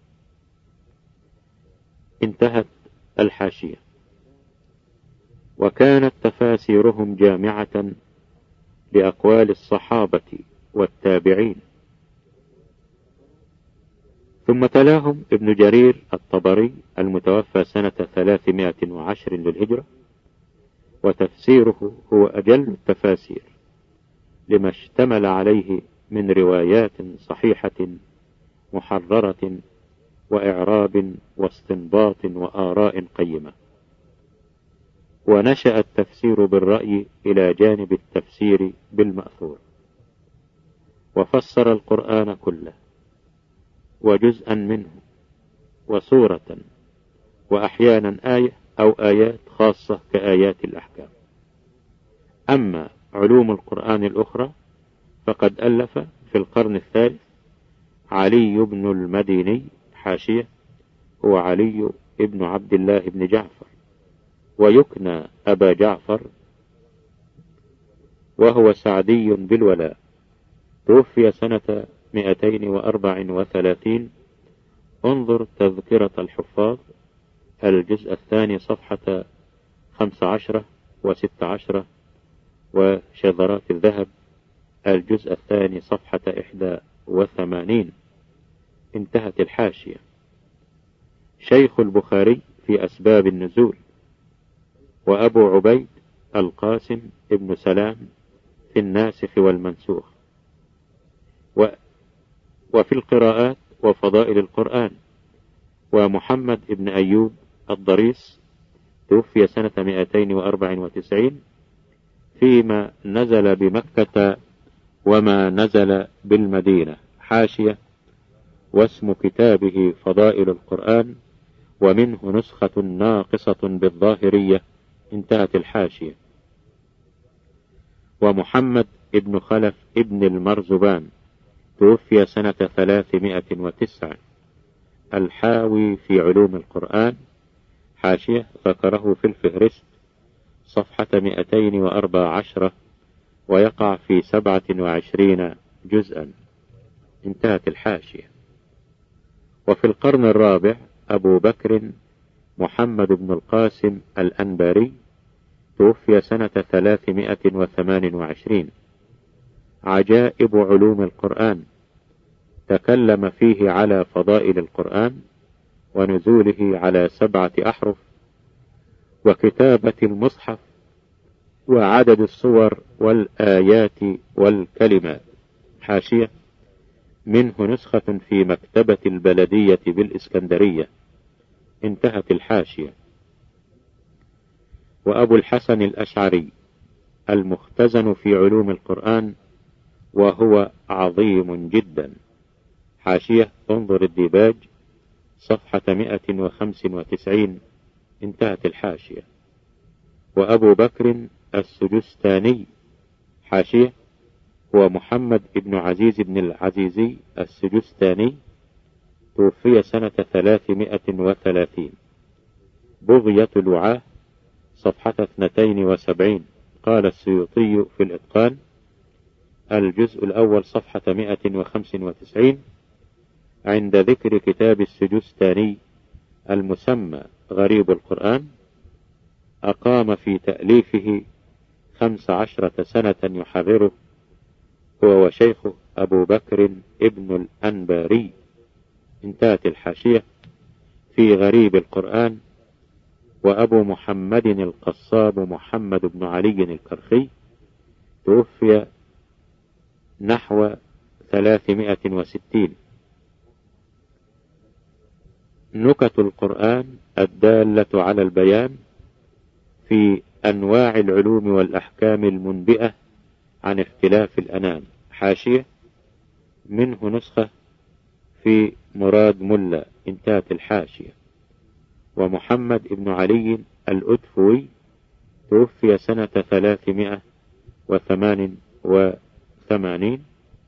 انتهت الحاشية. وكانت تفاسيرهم جامعة لأقوال الصحابة والتابعين. ثم تلاهم ابن جرير الطبري المتوفى سنة 310 للهجرة، وتفسيره هو أجل التفاسير لما اشتمل عليه من روايات صحيحة محررة وإعراب واستنباط وآراء قيمة. ونشأ التفسير بالرأي إلى جانب التفسير بالمأثور، وفسر القرآن كله وجزءا منه وسورة، وأحيانا آية أو آيات خاصة كآيات الأحكام. أما علوم القرآن الأخرى فقد ألف في القرن الثالث علي بن المديني حاشية هو علي بن عبد الله بن جعفر، ويكنى أبا جعفر، وهو سعدي بالولاء، توفي سنة 234. انظر تذكرة الحفاظ الجزء الثاني صفحة 15 و16، وشذرات الذهب الجزء الثاني صفحة 81. انتهت الحاشية. شيخ البخاري في أسباب النزول، وأبو عبيد القاسم ابن سلام في الناسخ والمنسوخ، وفي القراءات وفضائل القرآن، ومحمد ابن أيوب الضريس توفي سنة 294 فيما نزل بمكة وما نزل بالمدينة حاشية. واسم كتابه فضائل القرآن، ومنه نسخة ناقصة بالظاهرية. انتهت الحاشية. ومحمد ابن خلف ابن المرزبان توفي سنة 309 الحاوي في علوم القرآن حاشية، ذكره في الفهرست صفحة 214، ويقع في 27 جزءا. انتهت الحاشية. وفي القرن الرابع أبو بكر محمد بن القاسم الأنباري توفي سنة 328. عجائب علوم القرآن، تكلم فيه على فضائل القرآن ونزوله على 7 أحرف، وكتابة المصحف، وعدد الصور والآيات والكلمات حاشية. منه نسخة في مكتبة البلدية بالإسكندرية. انتهت الحاشية. وأبو الحسن الأشعري المختزن في علوم القرآن، وهو عظيم جدا حاشية. انظر الديباج صفحة 195. انتهت الحاشية. وأبو بكر السجستاني حاشية هو محمد بن عزيز بن العزيزي السجستاني توفي سنة 330. بغية الوعاة صفحة 72. قال السيوطي في الإتقان الجزء الأول صفحة 195 عند ذكر كتاب السجستاني المسمى غريب القرآن: أقام في تأليفه 15 سنة يحرره هو وشيخه أبو بكر ابن الأنباري. انتهت الحاشية. في غريب القرآن. وأبو محمد القصاب محمد بن علي الكرخي توفي نحو 360. نكت القرآن الدالة على البيان في أنواع العلوم والأحكام المنبئة عن اختلاف الأنام حاشية. منه نسخة في مراد ملا. انتهت الحاشية. ومحمد بن علي الأدفوي توفي سنة 388.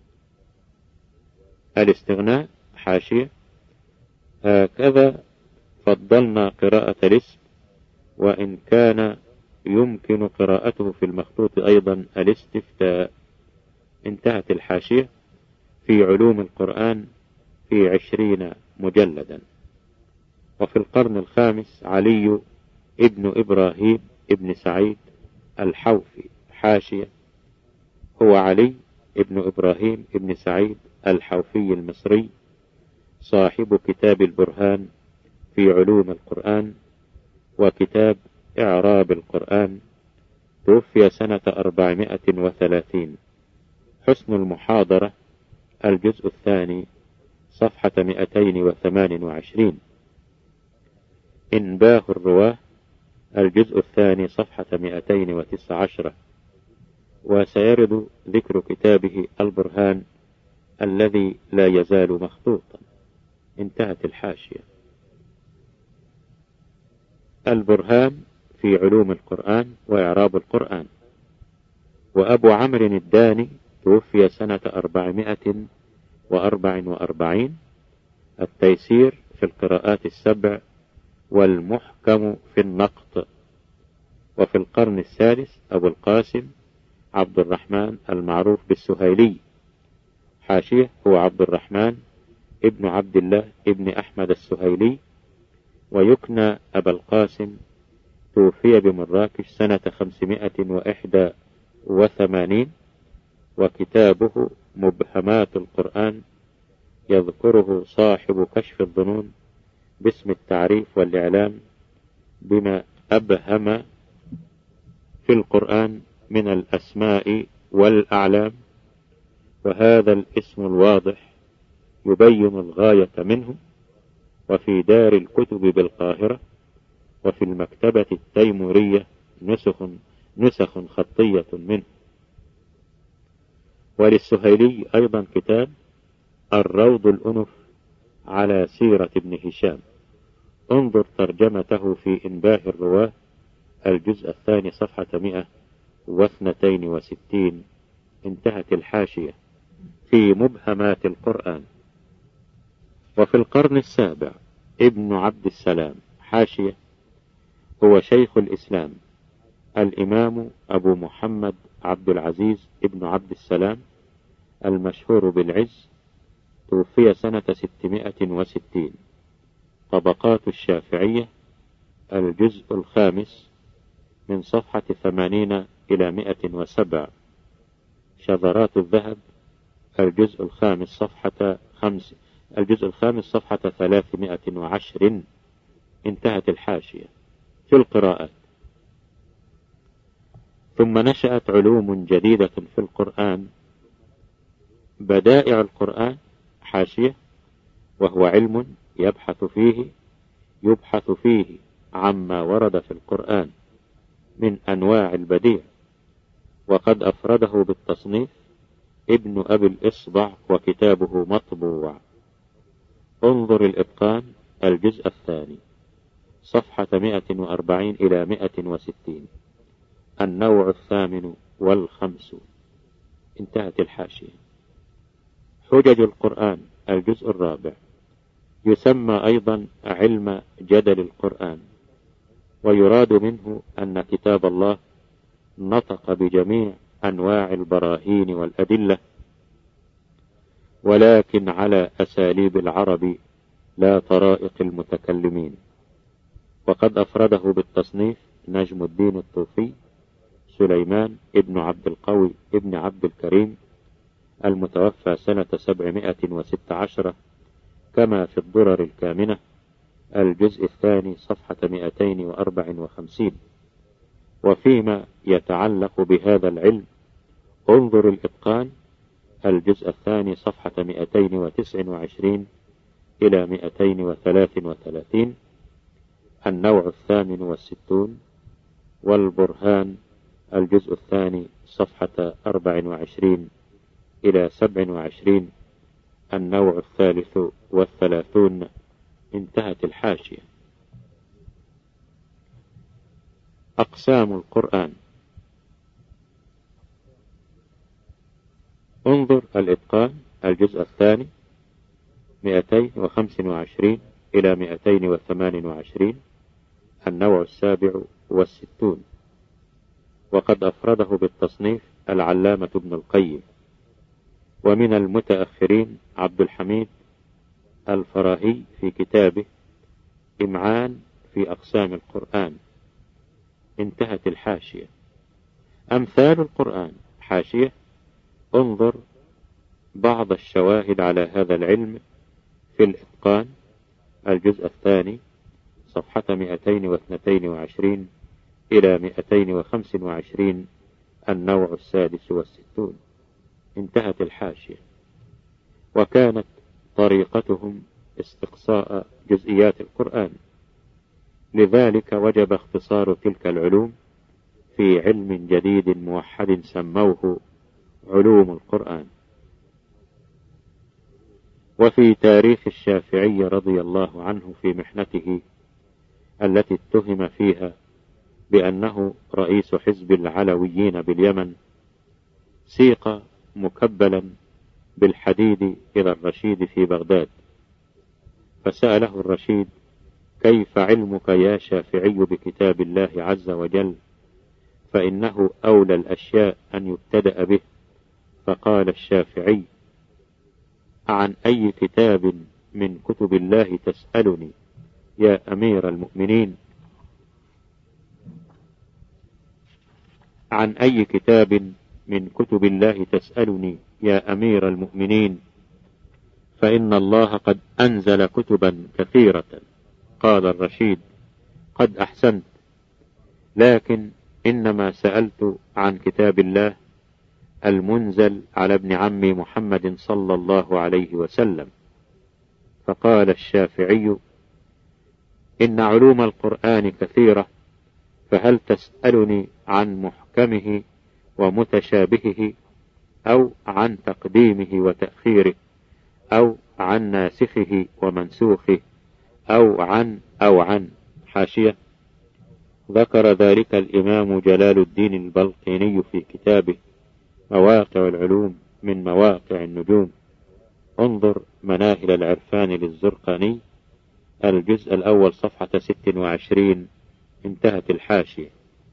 الاستغناء حاشية. هكذا فضلنا قراءة الاسم، وإن كان يمكن قراءته في المخطوط أيضا الاستفتاء. انتهت الحاشية. في علوم القرآن في 20 مجلدا. وفي القرن الخامس علي ابن إبراهيم ابن سعيد الحوفي حاشية هو علي ابن إبراهيم ابن سعيد الحوفي المصري صاحب كتاب البرهان في علوم القرآن وكتاب إعراب القرآن. توفي سنة 430. حسن المحاضرة الجزء الثاني صفحة 228. إنباه الرواه الجزء الثاني صفحة 219. وسيرد ذكر كتابه البرهان الذي لا يزال مخطوطا. انتهت الحاشية. البرهان في علوم القرآن وإعراب القرآن. وأبو عمرو الداني توفي سنة 244. التيسير في القراءات السبع والمحكم في النقط. وفي القرن الثالث أبو القاسم عبد الرحمن المعروف بالسهيلي، حاشية هو عبد الرحمن ابن عبد الله ابن أحمد السهيلي، ويكنى أبا القاسم، توفي بمراكش سنة 581، وكتابه مبهمات القرآن يذكره صاحب كشف الظنون باسم التعريف والإعلام بما أبهم في القرآن من الأسماء والأعلام، وهذا الاسم الواضح يبين الغاية منه. وفي دار الكتب بالقاهرة وفي المكتبة التيمورية نسخ خطية منه. وللسهيلي أيضا كتاب الروض الأنف على سيرة ابن هشام، انظر ترجمته في إنباه الرواه الجزء الثاني صفحة 162. انتهت الحاشية في مبهمات القرآن. وفي القرن السابع ابن عبد السلام، حاشية هو شيخ الإسلام الإمام أبو محمد عبد العزيز ابن عبد السلام المشهور بالعز، توفي سنة 660. طبقات الشافعية الجزء الخامس من صفحة 80 إلى 107. شذرات الذهب الجزء الخامس صفحة 310. انتهت الحاشية في القراءات. ثم نشأت علوم جديدة في القرآن، بدائع القرآن، حاشية وهو علم يبحث فيه عما ورد في القرآن من أنواع البديع، وقد أفرده بالتصنيف ابن أبي الإصبع وكتابه مطبوع. انظر الإتقان الجزء الثاني صفحة 140 إلى 160. النوع 58. انتهت الحاشية. حجج القرآن الجزء الرابع يسمى أيضا علم جدل القرآن، ويراد منه أن كتاب الله نطق بجميع أنواع البراهين والأدلة، ولكن على أساليب العرب لا طرائق المتكلمين. وقد أفرده بالتصنيف نجم الدين الطوفي سليمان ابن عبد القوي ابن عبد الكريم المتوفى سنة 716، كما في الضرر الكامنة الجزء الثاني صفحة 254. وفيما يتعلق بهذا العلم انظر الإتقان الجزء الثاني صفحة 229 إلى 233. النوع 68. والبرهان الجزء الثاني صفحة 24 إلى 27. النوع 33. انتهت الحاشية. أقسام القرآن. انظر الإتقان الجزء الثاني 225 إلى 228. النوع 67. وقد أفرده بالتصنيف العلامة ابن القيم. ومن المتأخرين عبد الحميد الفراهي في كتابه إمعان في أقسام القرآن. انتهت الحاشية. أمثال القرآن، حاشية انظر بعض الشواهد على هذا العلم في الإتقان الجزء الثاني صفحة 222 إلى 225. النوع 66. انتهت الحاشية. وكانت طريقتهم استقصاء جزئيات القرآن، لذلك وجب اختصار تلك العلوم في علم جديد موحد سموه علوم القرآن. وفي تاريخ الشافعي رضي الله عنه في محنته التي اتهم فيها بأنه رئيس حزب العلويين باليمن، سيق مكبلا بالحديد إلى الرشيد في بغداد، فسأله الرشيد: كيف علمك يا شافعي بكتاب الله عز وجل، فإنه أولى الأشياء أن يبتدأ به؟ فقال الشافعي: عن أي كتاب من كتب الله تسألني يا أمير المؤمنين؟ عن أي كتاب من كتب الله تسألني يا أمير المؤمنين؟ فإن الله قد أنزل كتبا كثيرة. قال الرشيد: قد أحسنت، لكن إنما سألت عن كتاب الله المنزل على ابن عم محمد صلى الله عليه وسلم. فقال الشافعي: إن علوم القرآن كثيرة، فهل تسألني عن محكمه ومتشابهه، أو عن تقديمه وتأخيره، أو عن ناسخه ومنسوخه، أو عن حاشية. ذكر ذلك الإمام جلال الدين البلقيني في كتابه مواقع العلوم من مواقع النجوم. انظر مناهل العرفان للزرقاني الجزء الأول صفحة 26، انتهت الحاشية.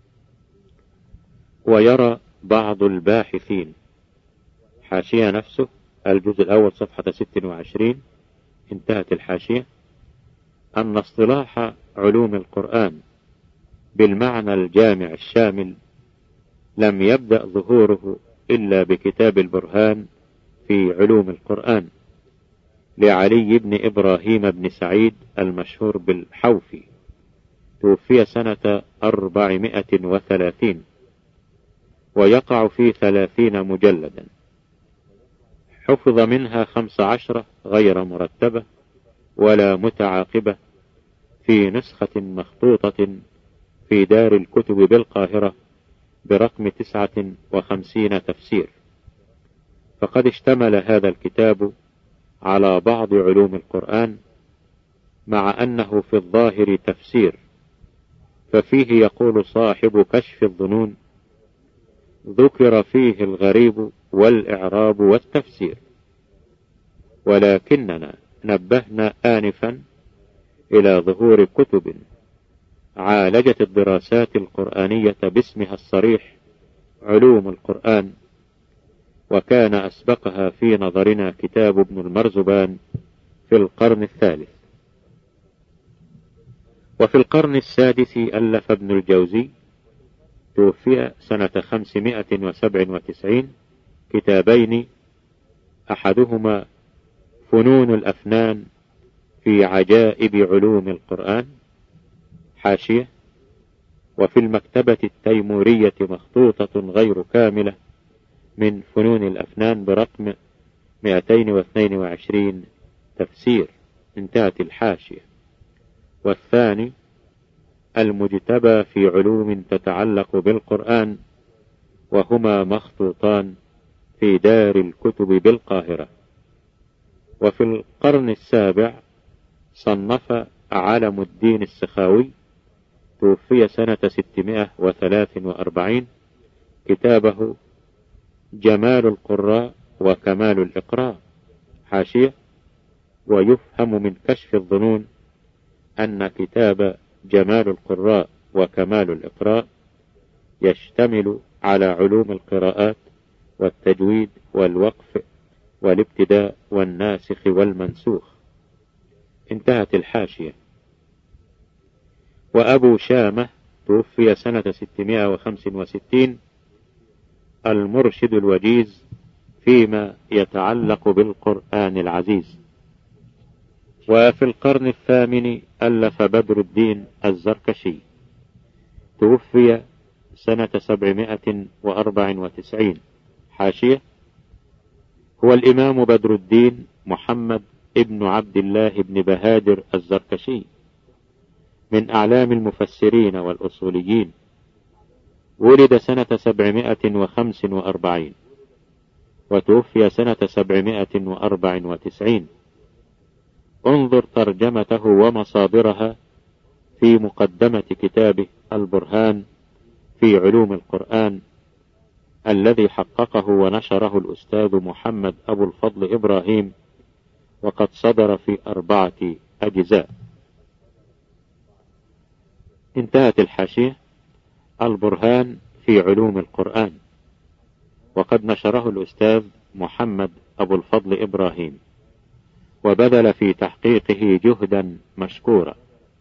ويرى بعض الباحثين، حاشية نفسه الجزء الأول صفحة 26، انتهت الحاشية، أن اصطلاح علوم القرآن بالمعنى الجامع الشامل لم يبدأ ظهوره إلا بكتاب البرهان في علوم القرآن لعلي بن إبراهيم بن سعيد المشهور بالحوفي، توفي سنة 430، ويقع في 30 مجلدا، حفظ منها 15 غير مرتبة ولا متعاقبة، في نسخة مخطوطة في دار الكتب بالقاهرة برقم 59 تفسير. فقد اشتمل هذا الكتاب على بعض علوم القرآن، مع أنه في الظاهر تفسير، ففيه يقول صاحب كشف الظنون: ذكر فيه الغريب والإعراب والتفسير، ولكننا نبهنا آنفا إلى ظهور كتب عالجت الدراسات القرآنية باسمها الصريح علوم القرآن، وكان أسبقها في نظرنا كتاب ابن المرزبان في القرن الثالث. وفي القرن السادس ألف ابن الجوزي، توفي سنة 597، كتابين، أحدهما فنون الأفنان في عجائب علوم القرآن، حاشية. وفي المكتبة التيمورية مخطوطة غير كاملة من فنون الأفنان برقم 222 تفسير، انتهت الحاشية. والثاني المجتبى في علوم تتعلق بالقرآن، وهما مخطوطان في دار الكتب بالقاهرة. وفي القرن السابع صنف علم الدين السخاوي، توفي سنة 643، كتابه جمال القراء وكمال الإقراء، حاشية. ويفهم من كشف الظنون أن كتاب جمال القراء وكمال الإقراء يشتمل على علوم القراءات والتجويد والوقف والابتداء والناسخ والمنسوخ، انتهت الحاشية. وأبو شامة توفي سنة 665، المرشد الوجيز فيما يتعلق بالقرآن العزيز. وفي القرن الثامن ألف بدر الدين الزركشي، توفي سنة 794، حاشية. هو الإمام بدر الدين محمد ابن عبد الله بن بهادر الزركشي، من أعلام المفسرين والأصوليين، ولد سنة 745 وتوفي سنة 794. انظر ترجمته ومصادرها في مقدمة كتابه البرهان في علوم القرآن، الذي حققه ونشره الأستاذ محمد أبو الفضل إبراهيم، وقد صدر في 4 أجزاء. انتهت الحاشية. البرهان في علوم القرآن، وقد نشره الأستاذ محمد أبو الفضل إبراهيم، وبذل في تحقيقه جهدا مشكورا.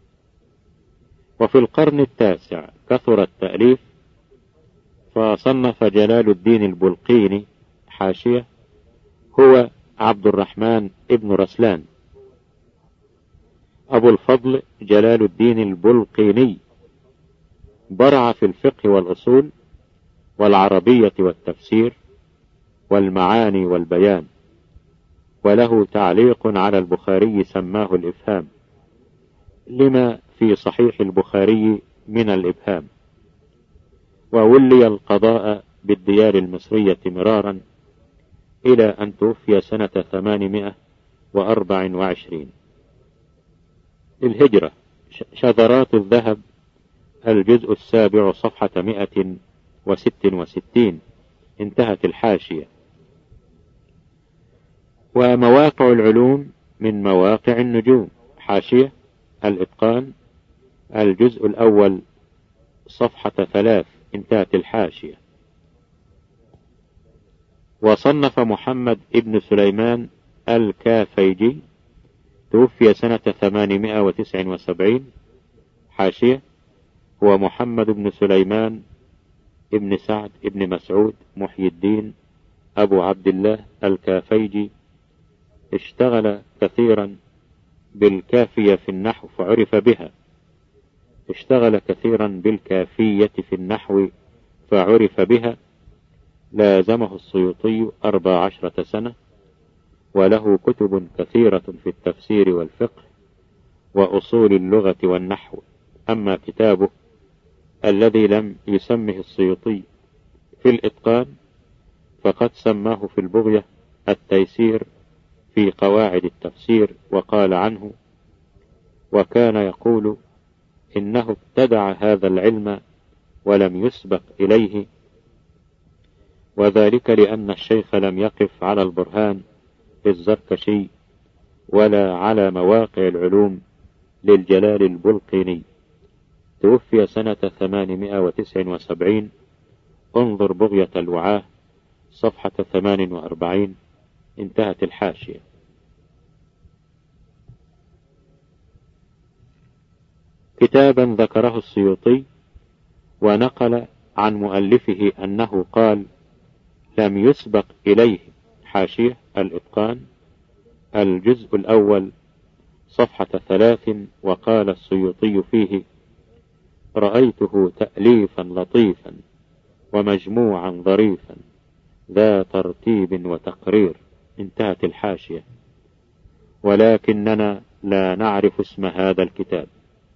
وفي القرن 9 كثر التأليف، فصنف جلال الدين البلقيني حاشية، هو عبد الرحمن ابن رسلان. أبو الفضل جلال الدين البلقيني برع في الفقه والأصول والعربية والتفسير والمعاني والبيان، وله تعليق على البخاري سماه الإفهام، لما في صحيح البخاري من الإبهام. وولي القضاء بالديار المصرية مرارا إلى أن توفي سنة 824 للهجرة. شذرات الذهب الجزء 7 صفحة 166. انتهت الحاشية. ومواقع العلوم من مواقع النجوم حاشية، الإتقان الجزء الأول صفحة 3. انتهت الحاشية. وصنف محمد ابن سليمان الكافيجي، توفي سنة 879 حاشية، هو محمد بن سليمان ابن سعد ابن مسعود محي الدين أبو عبد الله الكافيجي. اشتغل كثيرا بالكافية في النحو فعرف بها، اشتغل كثيرا بالكافية في النحو فعرف بها. لازمه السيوطي 14 سنة، وله كتب كثيرة في التفسير والفقه وأصول اللغة والنحو. أما كتابه الذي لم يسمه السيوطي في الإتقان، فقد سماه في البغية التيسير في قواعد التفسير، وقال عنه: وكان يقول إنه ابتدع هذا العلم ولم يسبق إليه، وذلك لأن الشيخ لم يقف على البرهان للزركشي ولا على مواقع العلوم للجلال البلقيني. توفي سنة 879. انظر بغية الوعاة صفحة 48. انتهت الحاشية. كتابا ذكره السيوطي ونقل عن مؤلفه أنه قال: لم يسبق إليه حاشية، الإتقان الجزء الأول صفحة 3. وقال السيوطي فيه: رأيته تأليفا لطيفا ومجموعا ظريفا ذا ترتيب وتقرير. انتهت الحاشية. ولكننا لا نعرف اسم هذا الكتاب.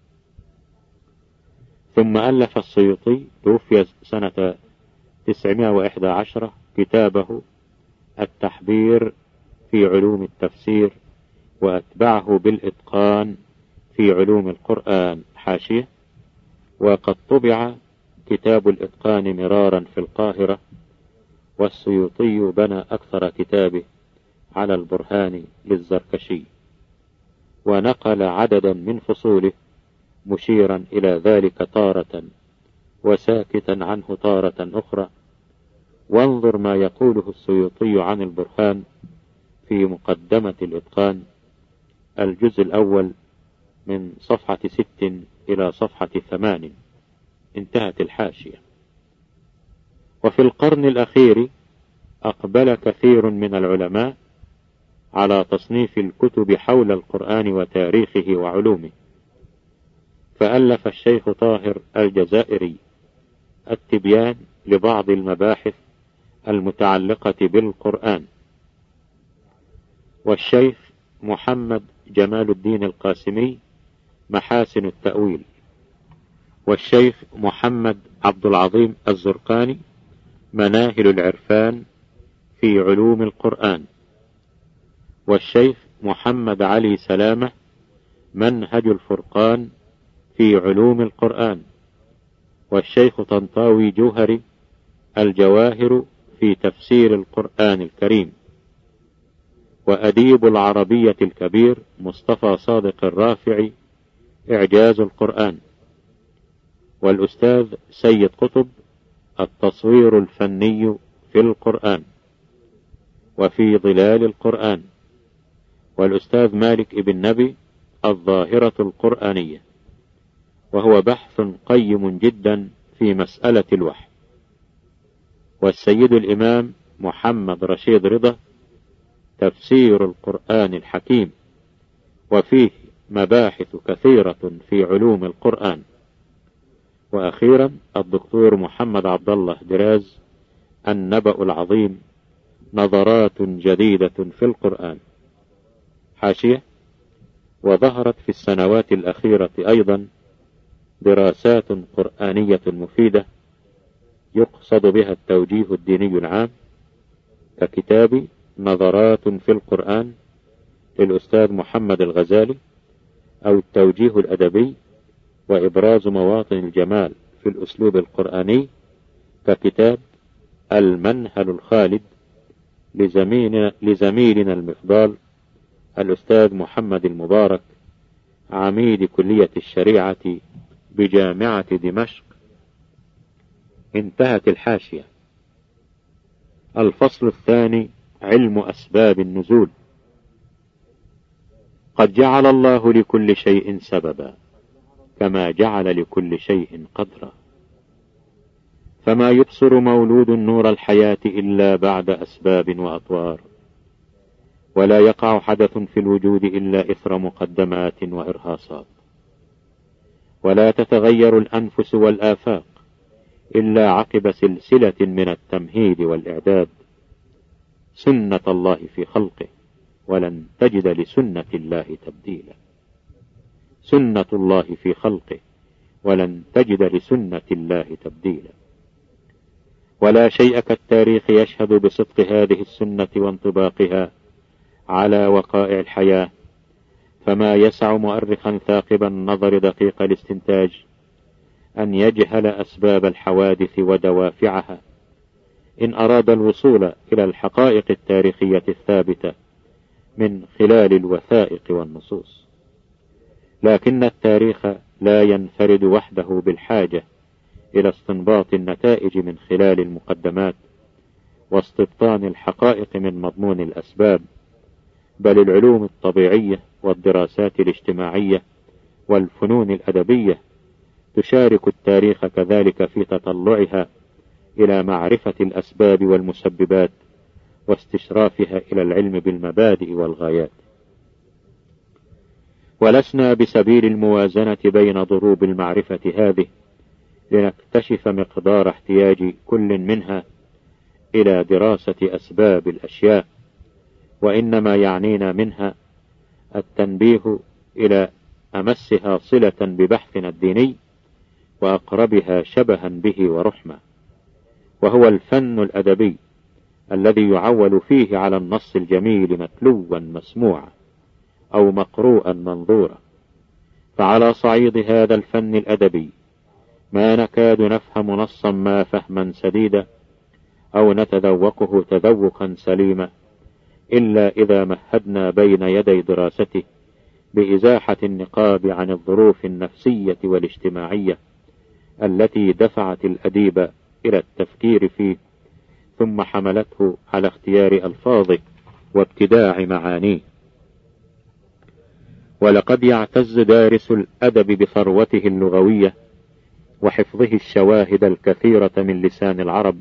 ثم ألف السيوطي، توفي سنة 911، كتابه التحبير في علوم التفسير، وأتبعه بالإتقان في علوم القرآن حاشية. وقد طبع كتاب الإتقان مرارا في القاهرة، والسيوطي بنى أكثر كتابه على البرهان للزركشي، ونقل عددا من فصوله مشيرا إلى ذلك تارة وساكتا عنه تارة أخرى. وانظر ما يقوله السيوطي عن البرهان في مقدمة الإتقان الجزء الأول من صفحة 6 إلى صفحة 8. انتهت الحاشية. وفي القرن الأخير أقبل كثير من العلماء على تصنيف الكتب حول القرآن وتاريخه وعلومه، فألف الشيخ طاهر الجزائري التبيان لبعض المباحث المتعلقة بالقرآن، والشيخ محمد جمال الدين القاسمي محاسن التأويل، والشيخ محمد عبد العظيم الزرقاني مناهل العرفان في علوم القرآن، والشيخ محمد علي سلامة منهج الفرقان في علوم القرآن، والشيخ طنطاوي جوهري الجواهر في تفسير القرآن الكريم، وأديب العربية الكبير مصطفى صادق الرافعي إعجاز القرآن، والأستاذ سيد قطب التصوير الفني في القرآن وفي ظلال القرآن، والأستاذ مالك ابن نبي الظاهرة القرآنية، وهو بحث قيم جدا في مسألة الوحي، والسيد الإمام محمد رشيد رضا تفسير القرآن الحكيم، وفيه مباحث كثيرة في علوم القرآن. وأخيرا الدكتور محمد عبد الله دراز النبأ العظيم نظرات جديدة في القرآن. حاشية: وظهرت في السنوات الأخيرة أيضا دراسات قرآنية مفيدة يقصد بها التوجيه الديني العام، ككتاب نظرات في القرآن للأستاذ محمد الغزالي، أو التوجيه الأدبي وإبراز مواطن الجمال في الأسلوب القرآني، ككتاب المنهل الخالد لزميلنا المفضال الأستاذ محمد المبارك عميد كلية الشريعة بجامعة دمشق. انتهت الحاشية. الفصل الثاني: علم أسباب النزول. قد جعل الله لكل شيء سببا كما جعل لكل شيء قدرا، فما يبصر مولود نور الحياة إلا بعد أسباب وأطوار، ولا يقع حدث في الوجود إلا إثر مقدمات وإرهاصات، ولا تتغير الأنفس والآفاق إلا عقب سلسلة من التمهيد والإعداد. سنة الله في خلقه ولن تجد لسنة الله تبديلا. سنة الله في خلقه ولن تجد لسنة الله تبديلا. ولا شيء كالتاريخ يشهد بصدق هذه السنة وانطباقها على وقائع الحياة، فما يسع مؤرخا ثاقب النظر دقيق الاستنتاج أن يجهل أسباب الحوادث ودوافعها إن أراد الوصول إلى الحقائق التاريخية الثابتة من خلال الوثائق والنصوص. لكن التاريخ لا ينفرد وحده بالحاجة إلى استنباط النتائج من خلال المقدمات واستبطان الحقائق من مضمون الأسباب، بل العلوم الطبيعية والدراسات الاجتماعية والفنون الأدبية تشارك التاريخ كذلك في تطلعها إلى معرفة الأسباب والمسببات واستشرافها إلى العلم بالمبادئ والغايات. ولسنا بسبيل الموازنة بين ضروب المعرفة هذه لنكتشف مقدار احتياج كل منها إلى دراسة أسباب الأشياء، وإنما يعنينا منها التنبيه إلى أمسها صلة ببحثنا الديني وأقربها شبها به ورحمة، وهو الفن الأدبي الذي يعول فيه على النص الجميل متلوا مسموعا أو مقروءا منظورا. فعلى صعيد هذا الفن الأدبي ما نكاد نفهم نصا ما فهما سديدا أو نتذوقه تذوقا سليما إلا إذا مهدنا بين يدي دراسته بإزاحة النقاب عن الظروف النفسية والاجتماعية التي دفعت الأديب إلى التفكير فيه، ثم حملته على اختيار ألفاظه وابتداع معانيه. ولقد يعتز دارس الأدب بثروته اللغوية وحفظه الشواهد الكثيرة من لسان العرب،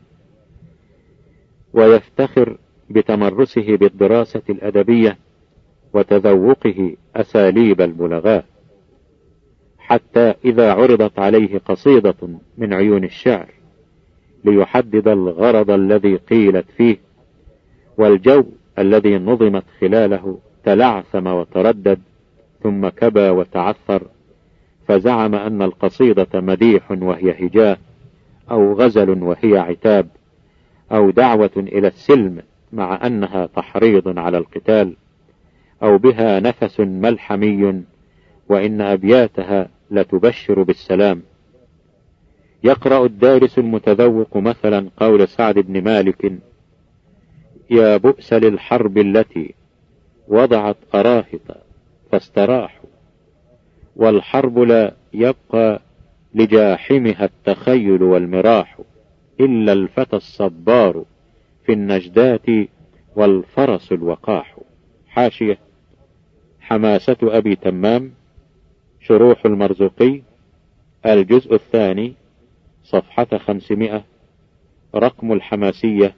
ويفتخر بتمرسه بالدراسة الأدبية وتذوقه أساليب البلغاء، حتى إذا عرضت عليه قصيدة من عيون الشعر ليحدد الغرض الذي قيلت فيه والجو الذي نظمت خلاله، تلعثم وتردد ثم كبى وتعثر، فزعم أن القصيدة مديح وهي هجاء، أو غزل وهي عتاب، أو دعوة إلى السلم مع أنها تحريض على القتال، أو بها نفس ملحمي وإن أبياتها لتبشر بالسلام. يقرأ الدارس المتذوق مثلا قول سعد بن مالك: يا بؤس للحرب التي وضعت أراهط فاستراحوا، والحرب لا يبقى لجاحمها التخيل والمراح، إلا الفتى الصبار في النجدات والفرس الوقاح. حاشية: حماسة أبي تمام، شروح المرزوقي، الجزء الثاني، صفحة 500، رقم الحماسية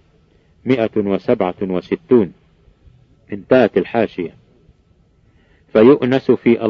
167. انتهت الحاشية. فيؤنس في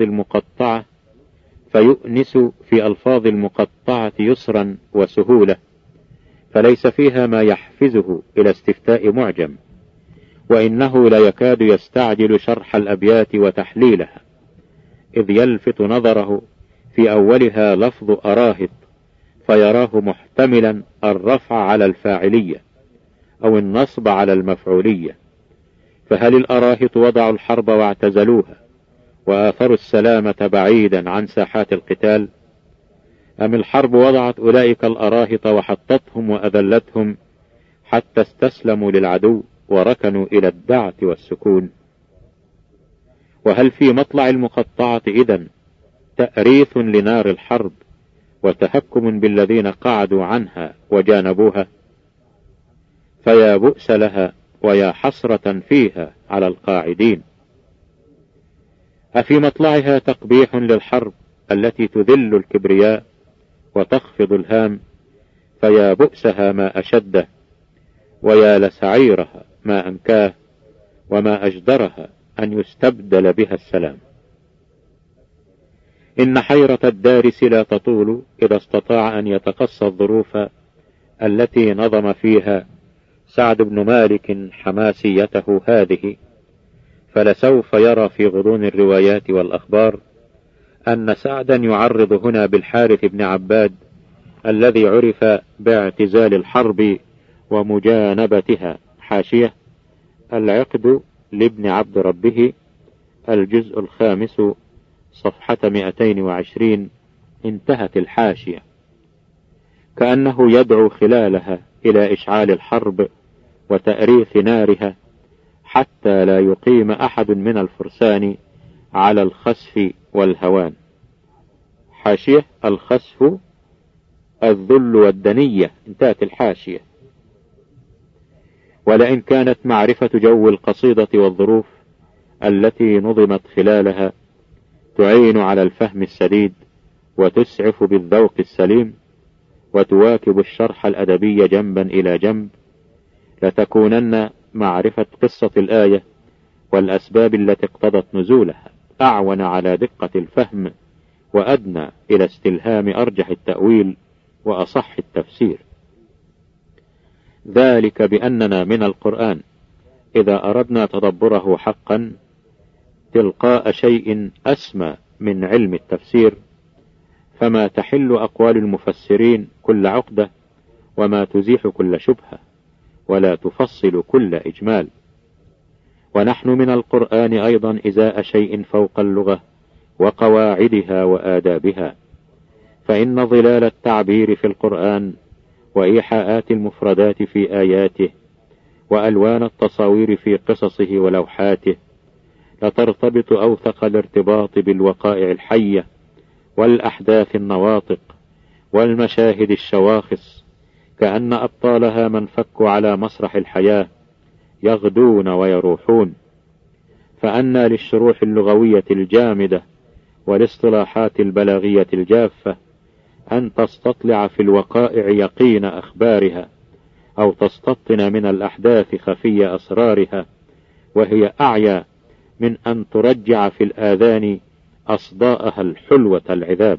ألفاظ المقطعة يسرا وسهولة، فليس فيها ما يحفزه إلى استفتاء معجم، وإنه لا يكاد يستعجل شرح الأبيات وتحليلها، إذ يلفت نظره في أولها لفظ أراهط، فيراه محتملا الرفع على الفاعلية أو النصب على المفعولية. فهل الأراهط وضعوا الحرب واعتزلوها وآثروا السلامة بعيدا عن ساحات القتال، أم الحرب وضعت أولئك الأراهط وحطتهم وأذلتهم حتى استسلموا للعدو وركنوا إلى الدعة والسكون؟ وهل في مطلع المقطعة إذن تأريث لنار الحرب وتهكم بالذين قعدوا عنها وجانبوها؟ فيا بؤس لها ويا حسرة فيها على القاعدين. أفي مطلعها تقبيح للحرب التي تذل الكبرياء وتخفض الهام؟ فيا بؤسها ما أشده، ويا لسعيرها ما أنكاه، وما أجدرها أن يستبدل بها السلام. إن حيرة الدارس لا تطول إذا استطاع أن يتقصى الظروف التي نظم فيها سعد بن مالك حماسيته هذه، فلسوف يرى في غضون الروايات والأخبار أن سعدا يعرض هنا بالحارث بن عباد الذي عرف باعتزال الحرب ومجانبتها. حاشية: العقد لابن عبد ربه، الجزء الخامس، صفحة 220. انتهت الحاشية. كأنه يدعو خلالها إلى إشعال الحرب وتأريث نارها حتى لا يقيم أحد من الفرسان على الخسف والهوان. حاشية: الخسف الذل والدنية. انتهت الحاشية. ولئن كانت معرفة جو القصيدة والظروف التي نظمت خلالها تعين على الفهم السديد وتسعف بالذوق السليم وتواكب الشرح الأدبي جنبا إلى جنب، لتكونن معرفة قصة الآية والأسباب التي اقتضت نزولها أعون على دقة الفهم وأدنى إلى استلهام أرجح التأويل وأصح التفسير. ذلك بأننا من القرآن إذا أردنا تدبره حقا تلقاء شيء أسمى من علم التفسير، فما تحل أقوال المفسرين كل عقدة، وما تزيح كل شبهة، ولا تفصل كل إجمال. ونحن من القرآن أيضا إزاء شيء فوق اللغة وقواعدها وآدابها، فإن ظلال التعبير في القرآن وإيحاءات المفردات في آياته وألوان التصاوير في قصصه ولوحاته لترتبط أوثق الارتباط بالوقائع الحية والأحداث النواطق والمشاهد الشواخص، كأن أبطالها من فكوا على مسرح الحياة يغدون ويروحون. فأنى للشروح اللغوية الجامدة والاصطلاحات البلاغية الجافة أن تستطلع في الوقائع يقين أخبارها، أو تستطن من الأحداث خفي أسرارها، وهي أعيا من أن ترجع في الآذان أصداءها الحلوة العذاب.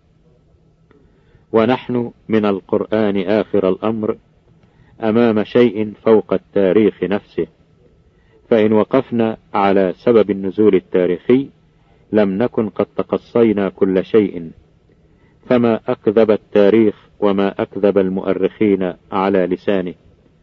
ونحن من القرآن آخر الأمر أمام شيء فوق التاريخ نفسه، فإن وقفنا على سبب النزول التاريخي لم نكن قد تقصينا كل شيء، فما أكذب التاريخ وما أكذب المؤرخين على لسانه.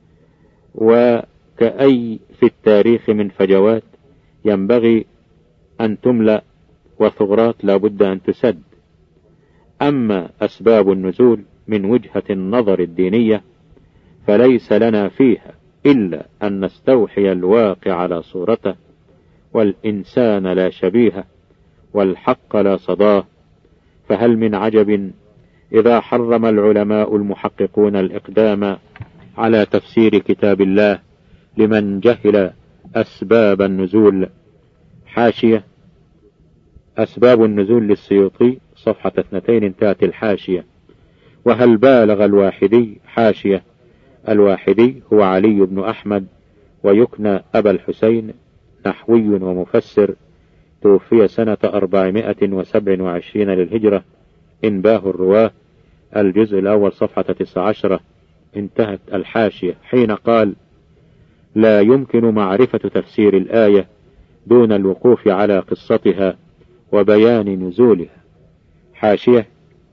وكأي في التاريخ من فجوات ينبغي أن تملأ وثغرات لا بد أن تسد. أما أسباب النزول من وجهة النظر الدينية، فليس لنا فيها إلا أن نستوحي الواقع على صورته، والإنسان لا شبيه، والحق لا صداه. فهل من عجب إذا حرم العلماء المحققون الإقدام على تفسير كتاب الله لمن جهل أسباب النزول. حاشية: أسباب النزول للسيوطي صفحة 2 انتهت الحاشية. وهل بالغ الواحدي؟ حاشية: الواحدي هو علي بن أحمد، ويكنى أبا الحسين، نحوي ومفسر، توفي سنة 427 للهجرة، إنباه الرواه، الجزء الأول صفحة 19 انتهت الحاشية، حين قال: لا يمكن معرفة تفسير الآية دون الوقوف على قصتها وبيان نزولها. حاشية: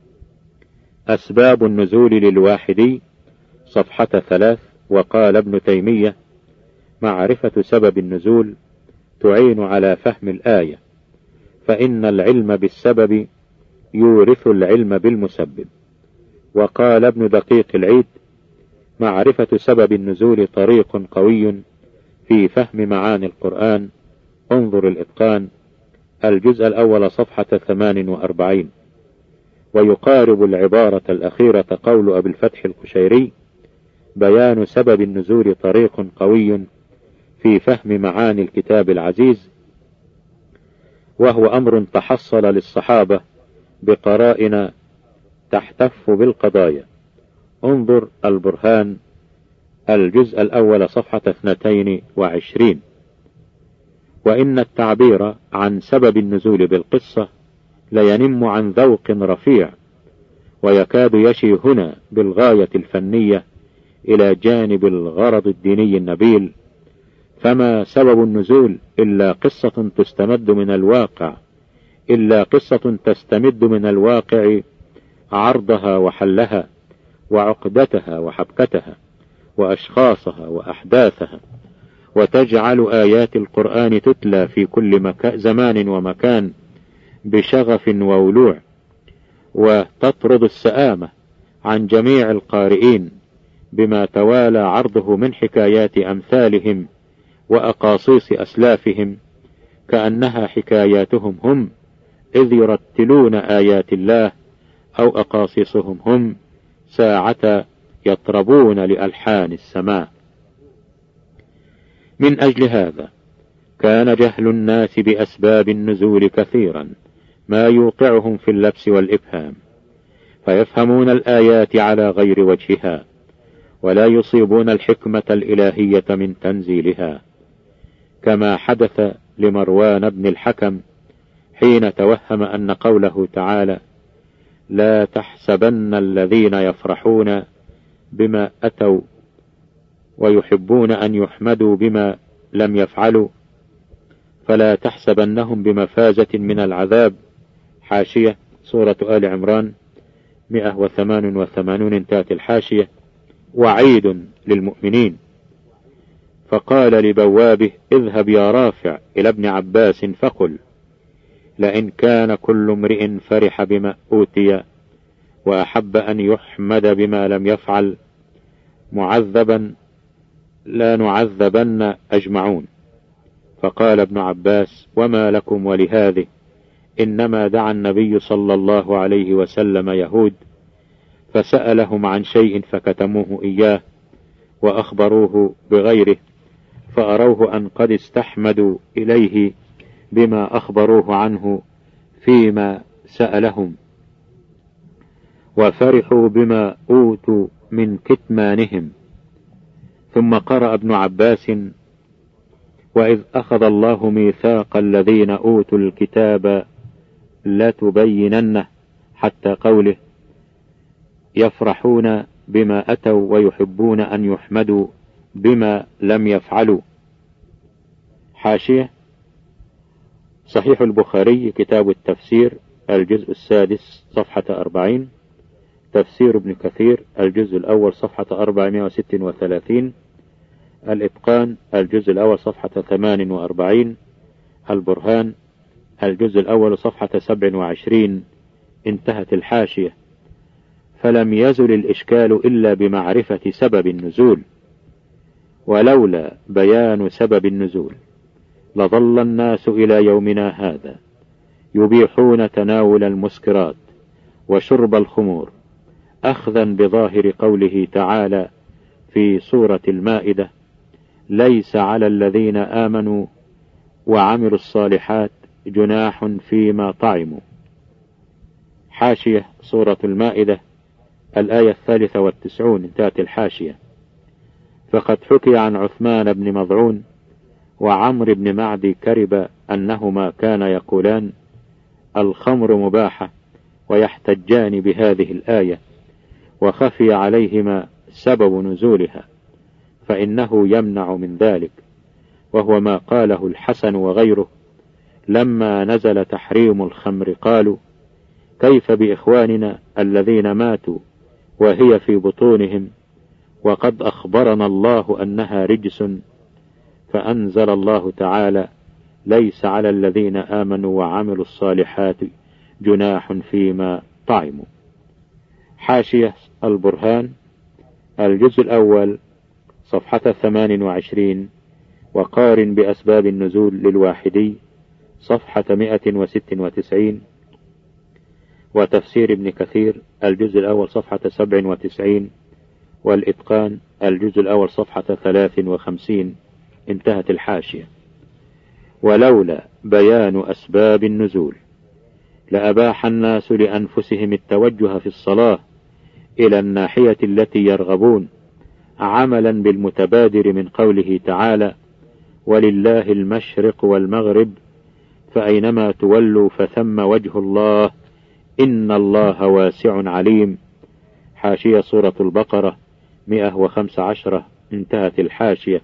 أسباب النزول للواحدي صفحة 3. وقال ابن تيمية: معرفة سبب النزول تعين على فهم الآية، فإن العلم بالسبب يورث العلم بالمسبب. وقال ابن دقيق العيد: معرفة سبب النزول طريق قوي في فهم معاني القرآن، انظر الإتقان، الجزء الأول صفحة 48. ويقارب العبارة الأخيرة قول أبي الفتح القشيري: بيان سبب النزول طريق قوي في فهم معاني الكتاب العزيز، وهو أمر تحصل للصحابة بقرائن تحتف بالقضايا، انظر البرهان، الجزء الأول صفحة 22. وإن التعبير عن سبب النزول بالقصة لينم عن ذوق رفيع، ويكاد يشي هنا بالغاية الفنية إلى جانب الغرض الديني النبيل، فما سبب النزول إلا قصة تستمد من الواقع عرضها وحلها وعقدتها وحبكتها وأشخاصها وأحداثها، وتجعل آيات القرآن تتلى في كل زمان ومكان بشغف وولوع، وتطرد السآمة عن جميع القارئين بما توالى عرضه من حكايات أمثالهم وأقاصيص أسلافهم، كأنها حكاياتهم هم إذ يرتلون آيات الله، أو أقاصيصهم هم ساعة يطربون لألحان السماء. من أجل هذا كان جهل الناس بأسباب النزول كثيرا ما يوقعهم في اللبس والإبهام، فيفهمون الآيات على غير وجهها، ولا يصيبون الحكمة الإلهية من تنزيلها، كما حدث لمروان بن الحكم حين توهم أن قوله تعالى: لا تحسبن الذين يفرحون بما أتوا ويحبون أن يحمدوا بما لم يفعلوا فلا تحسبنهم بمفازة من العذاب. حاشية: سورة آل عمران 188 انتهت الحاشية. وعيد للمؤمنين. فقال لبوابه: اذهب يا رافع إلى ابن عباس فقل: لئن كان كل امرئ فرح بما أوتي وأحب أن يحمد بما لم يفعل معذبا لا نعذبن أجمعون. فقال ابن عباس: وما لكم ولهذه؟ إنما دعا النبي صلى الله عليه وسلم يهود فسألهم عن شيء فكتموه إياه وأخبروه بغيره، فأروه أن قد استحمدوا إليه بما أخبروه عنه فيما سألهم، وفرحوا بما أوتوا من كتمانهم. ثم قرأ ابن عباس: وإذ أخذ الله ميثاق الذين أوتوا الكتاب لتبيننه، حتى قوله: يفرحون بما أتوا ويحبون أن يحمدوا بما لم يفعلوا. حاشية: صحيح البخاري كتاب التفسير الجزء السادس صفحة 40، تفسير ابن كثير الجزء الأول صفحة 436، الإتقان الجزء الأول صفحة 48، البرهان الجزء الأول صفحة 27 انتهت الحاشية. فلم يزل الإشكال إلا بمعرفة سبب النزول، ولولا بيان سبب النزول لظل الناس إلى يومنا هذا يبيحون تناول المسكرات وشرب الخمور، أخذا بظاهر قوله تعالى في سورة المائدة: ليس على الذين آمنوا وعملوا الصالحات جناح فيما طعموا. حاشية سورة المائدة الآية 93 انتهت الحاشية. فقد حكي عن عثمان بن مضعون وعمر بن معدي كرب أنهما كانا يقولان: الخمر مباحة، ويحتجان بهذه الآية، وخفي عليهما سبب نزولها فإنه يمنع من ذلك، وهو ما قاله الحسن وغيره لما نزل تحريم الخمر، قالوا: كيف بإخواننا الذين ماتوا وهي في بطونهم وقد أخبرنا الله أنها رجس؟ فأنزل الله تعالى: ليس على الذين آمنوا وعملوا الصالحات جناح فيما طعموا. حاشية البرهان الجزء الأول صفحة 28، وقارن بأسباب النزول للواحدي صفحة 196، وتفسير ابن كثير الجزء الأول صفحة 97، والإتقان الجزء الأول صفحة 53 انتهت الحاشية. ولولا بيان أسباب النزول لأباح الناس لأنفسهم التوجه في الصلاة إلى الناحية التي يرغبون، عملا بالمتبادر من قوله تعالى: ولله المشرق والمغرب فأينما تولوا فثم وجه الله إن الله واسع عليم. حاشية سورة البقرة 115 انتهت الحاشية.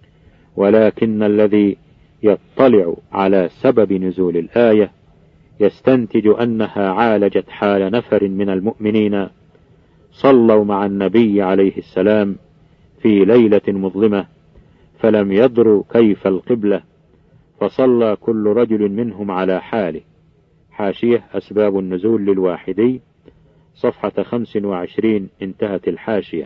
ولكن الذي يطلع على سبب نزول الآية يستنتج أنها عالجت حال نفر من المؤمنين صلوا مع النبي عليه السلام في ليلة مظلمة فلم يدروا كيف القبلة، فصلى كل رجل منهم على حاله. حاشية أسباب النزول للواحدي صفحة 25 انتهت الحاشية.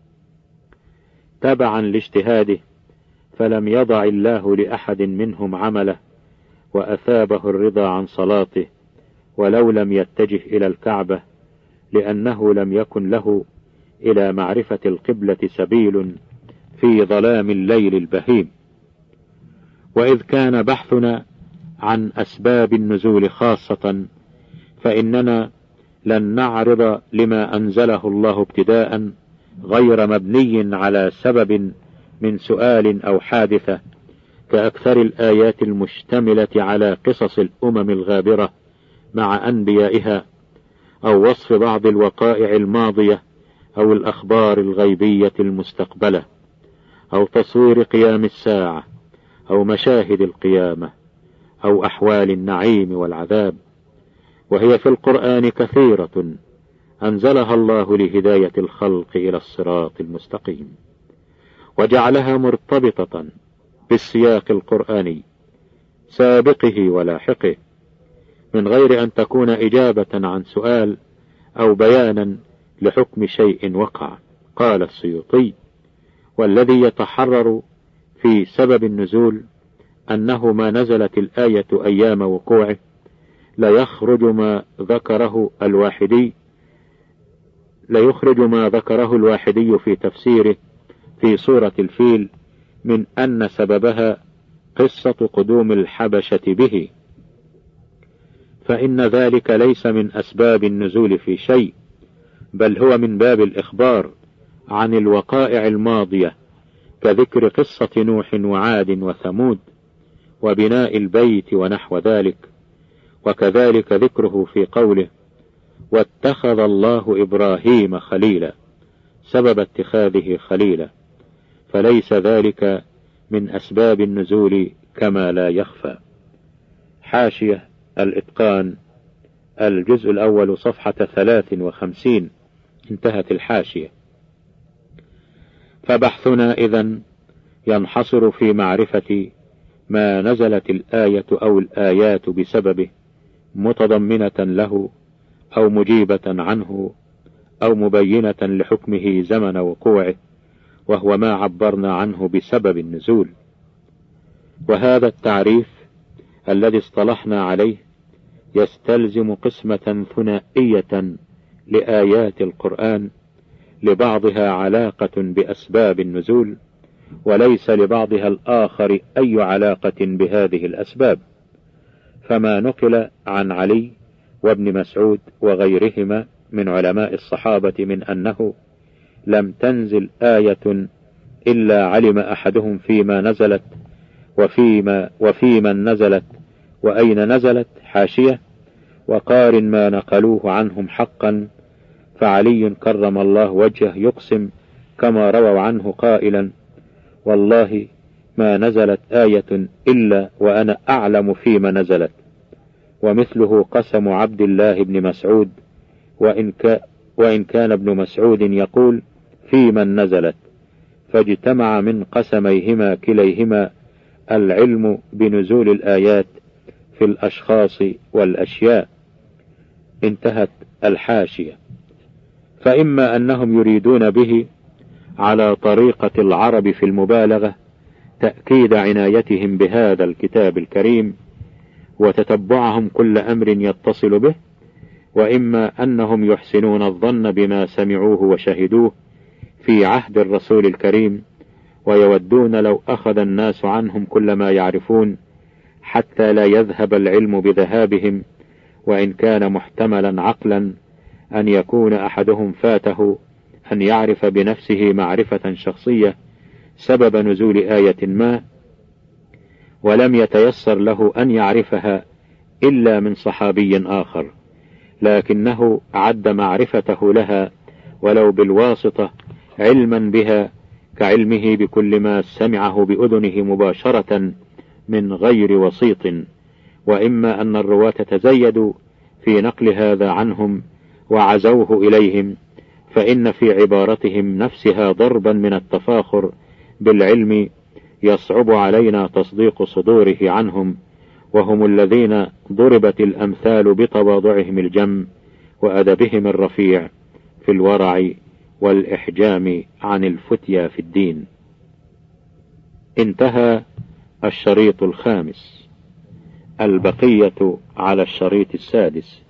تبعا لاجتهاده فلم يضع الله لأحد منهم عمله وأثابه الرضا عن صلاته ولو لم يتجه إلى الكعبة، لأنه لم يكن له إلى معرفة القبلة سبيل في ظلام الليل البهيم. وإذ كان بحثنا عن أسباب النزول خاصة فإننا لن نعرض لما أنزله الله ابتداء غير مبني على سبب من سؤال أو حادثة، كأكثر الآيات المشتملة على قصص الأمم الغابرة مع أنبيائها، أو وصف بعض الوقائع الماضية، أو الأخبار الغيبية المستقبلة، أو تصوير قيام الساعة، أو مشاهد القيامة، أو أحوال النعيم والعذاب، وهي في القرآن كثيرة أنزلها الله لهداية الخلق إلى الصراط المستقيم، وجعلها مرتبطة بالسياق القرآني سابقه ولاحقه، من غير أن تكون إجابة عن سؤال أو بيانا لحكم شيء وقع. قال السيوطي: والذي يتحرر في سبب النزول أنه ما نزلت الآية أيام وقوعه ليخرج ما ذكره الواحدي في تفسيره في سورة الفيل من أن سببها قصة قدوم الحبشة به، فإن ذلك ليس من أسباب النزول في شيء، بل هو من باب الإخبار عن الوقائع الماضية، كذكر قصة نوح وعاد وثمود وبناء البيت ونحو ذلك. وكذلك ذكره في قوله: واتخذ الله إبراهيم خليلا، سبب اتخاذه خليلا، فليس ذلك من أسباب النزول كما لا يخفى. حاشية الإتقان الجزء الأول صفحة 53 انتهت الحاشية. فبحثنا إذن ينحصر في معرفة ما نزلت الآية أو الآيات بسببه، متضمنة له أو مجيبة عنه أو مبينة لحكمه زمن وقوعه، وهو ما عبرنا عنه بسبب النزول. وهذا التعريف الذي اصطلحنا عليه يستلزم قسمة ثنائية لآيات القرآن، لبعضها علاقة بأسباب النزول، وليس لبعضها الآخر أي علاقة بهذه الأسباب. فما نقل عن علي وابن مسعود وغيرهما من علماء الصحابة من أنه لم تنزل آية إلا علم أحدهم فيما نزلت وفي من نزلت وأين نزلت، حاشية، وقارن ما نقلوه عنهم حقا، فعلي كرم الله وجهه يقسم كما رووا عنه قائلا: والله ما نزلت آية إلا وأنا أعلم فيما نزلت. ومثله قسم عبد الله بن مسعود، وإن كان ابن مسعود يقول في من نزلت، فاجتمع من قسميهما كليهما العلم بنزول الآيات في الأشخاص والأشياء. انتهت الحاشية. فإما أنهم يريدون به على طريقة العرب في المبالغة تأكيد عنايتهم بهذا الكتاب الكريم وتتبعهم كل أمر يتصل به، وإما أنهم يحسنون الظن بما سمعوه وشهدوه في عهد الرسول الكريم، ويودون لو أخذ الناس عنهم كل ما يعرفون حتى لا يذهب العلم بذهابهم، وإن كان محتملا عقلا أن يكون أحدهم فاته أن يعرف بنفسه معرفة شخصية سبب نزول آية ما، ولم يتيسر له أن يعرفها إلا من صحابي آخر، لكنه عد معرفته لها ولو بالواسطة علما بها كعلمه بكل ما سمعه بأذنه مباشرة من غير وسيط. وإما أن الرواة تزيدوا في نقل هذا عنهم وعزوه إليهم، فإن في عبارتهم نفسها ضربا من التفاخر بالعلم يصعب علينا تصديق صدوره عنهم، وهم الذين ضربت الأمثال بتواضعهم الجم وأدبهم الرفيع في الورع والإحجام عن الفتيا في الدين. انتهى الشريط الخامس، البقية على الشريط السادس.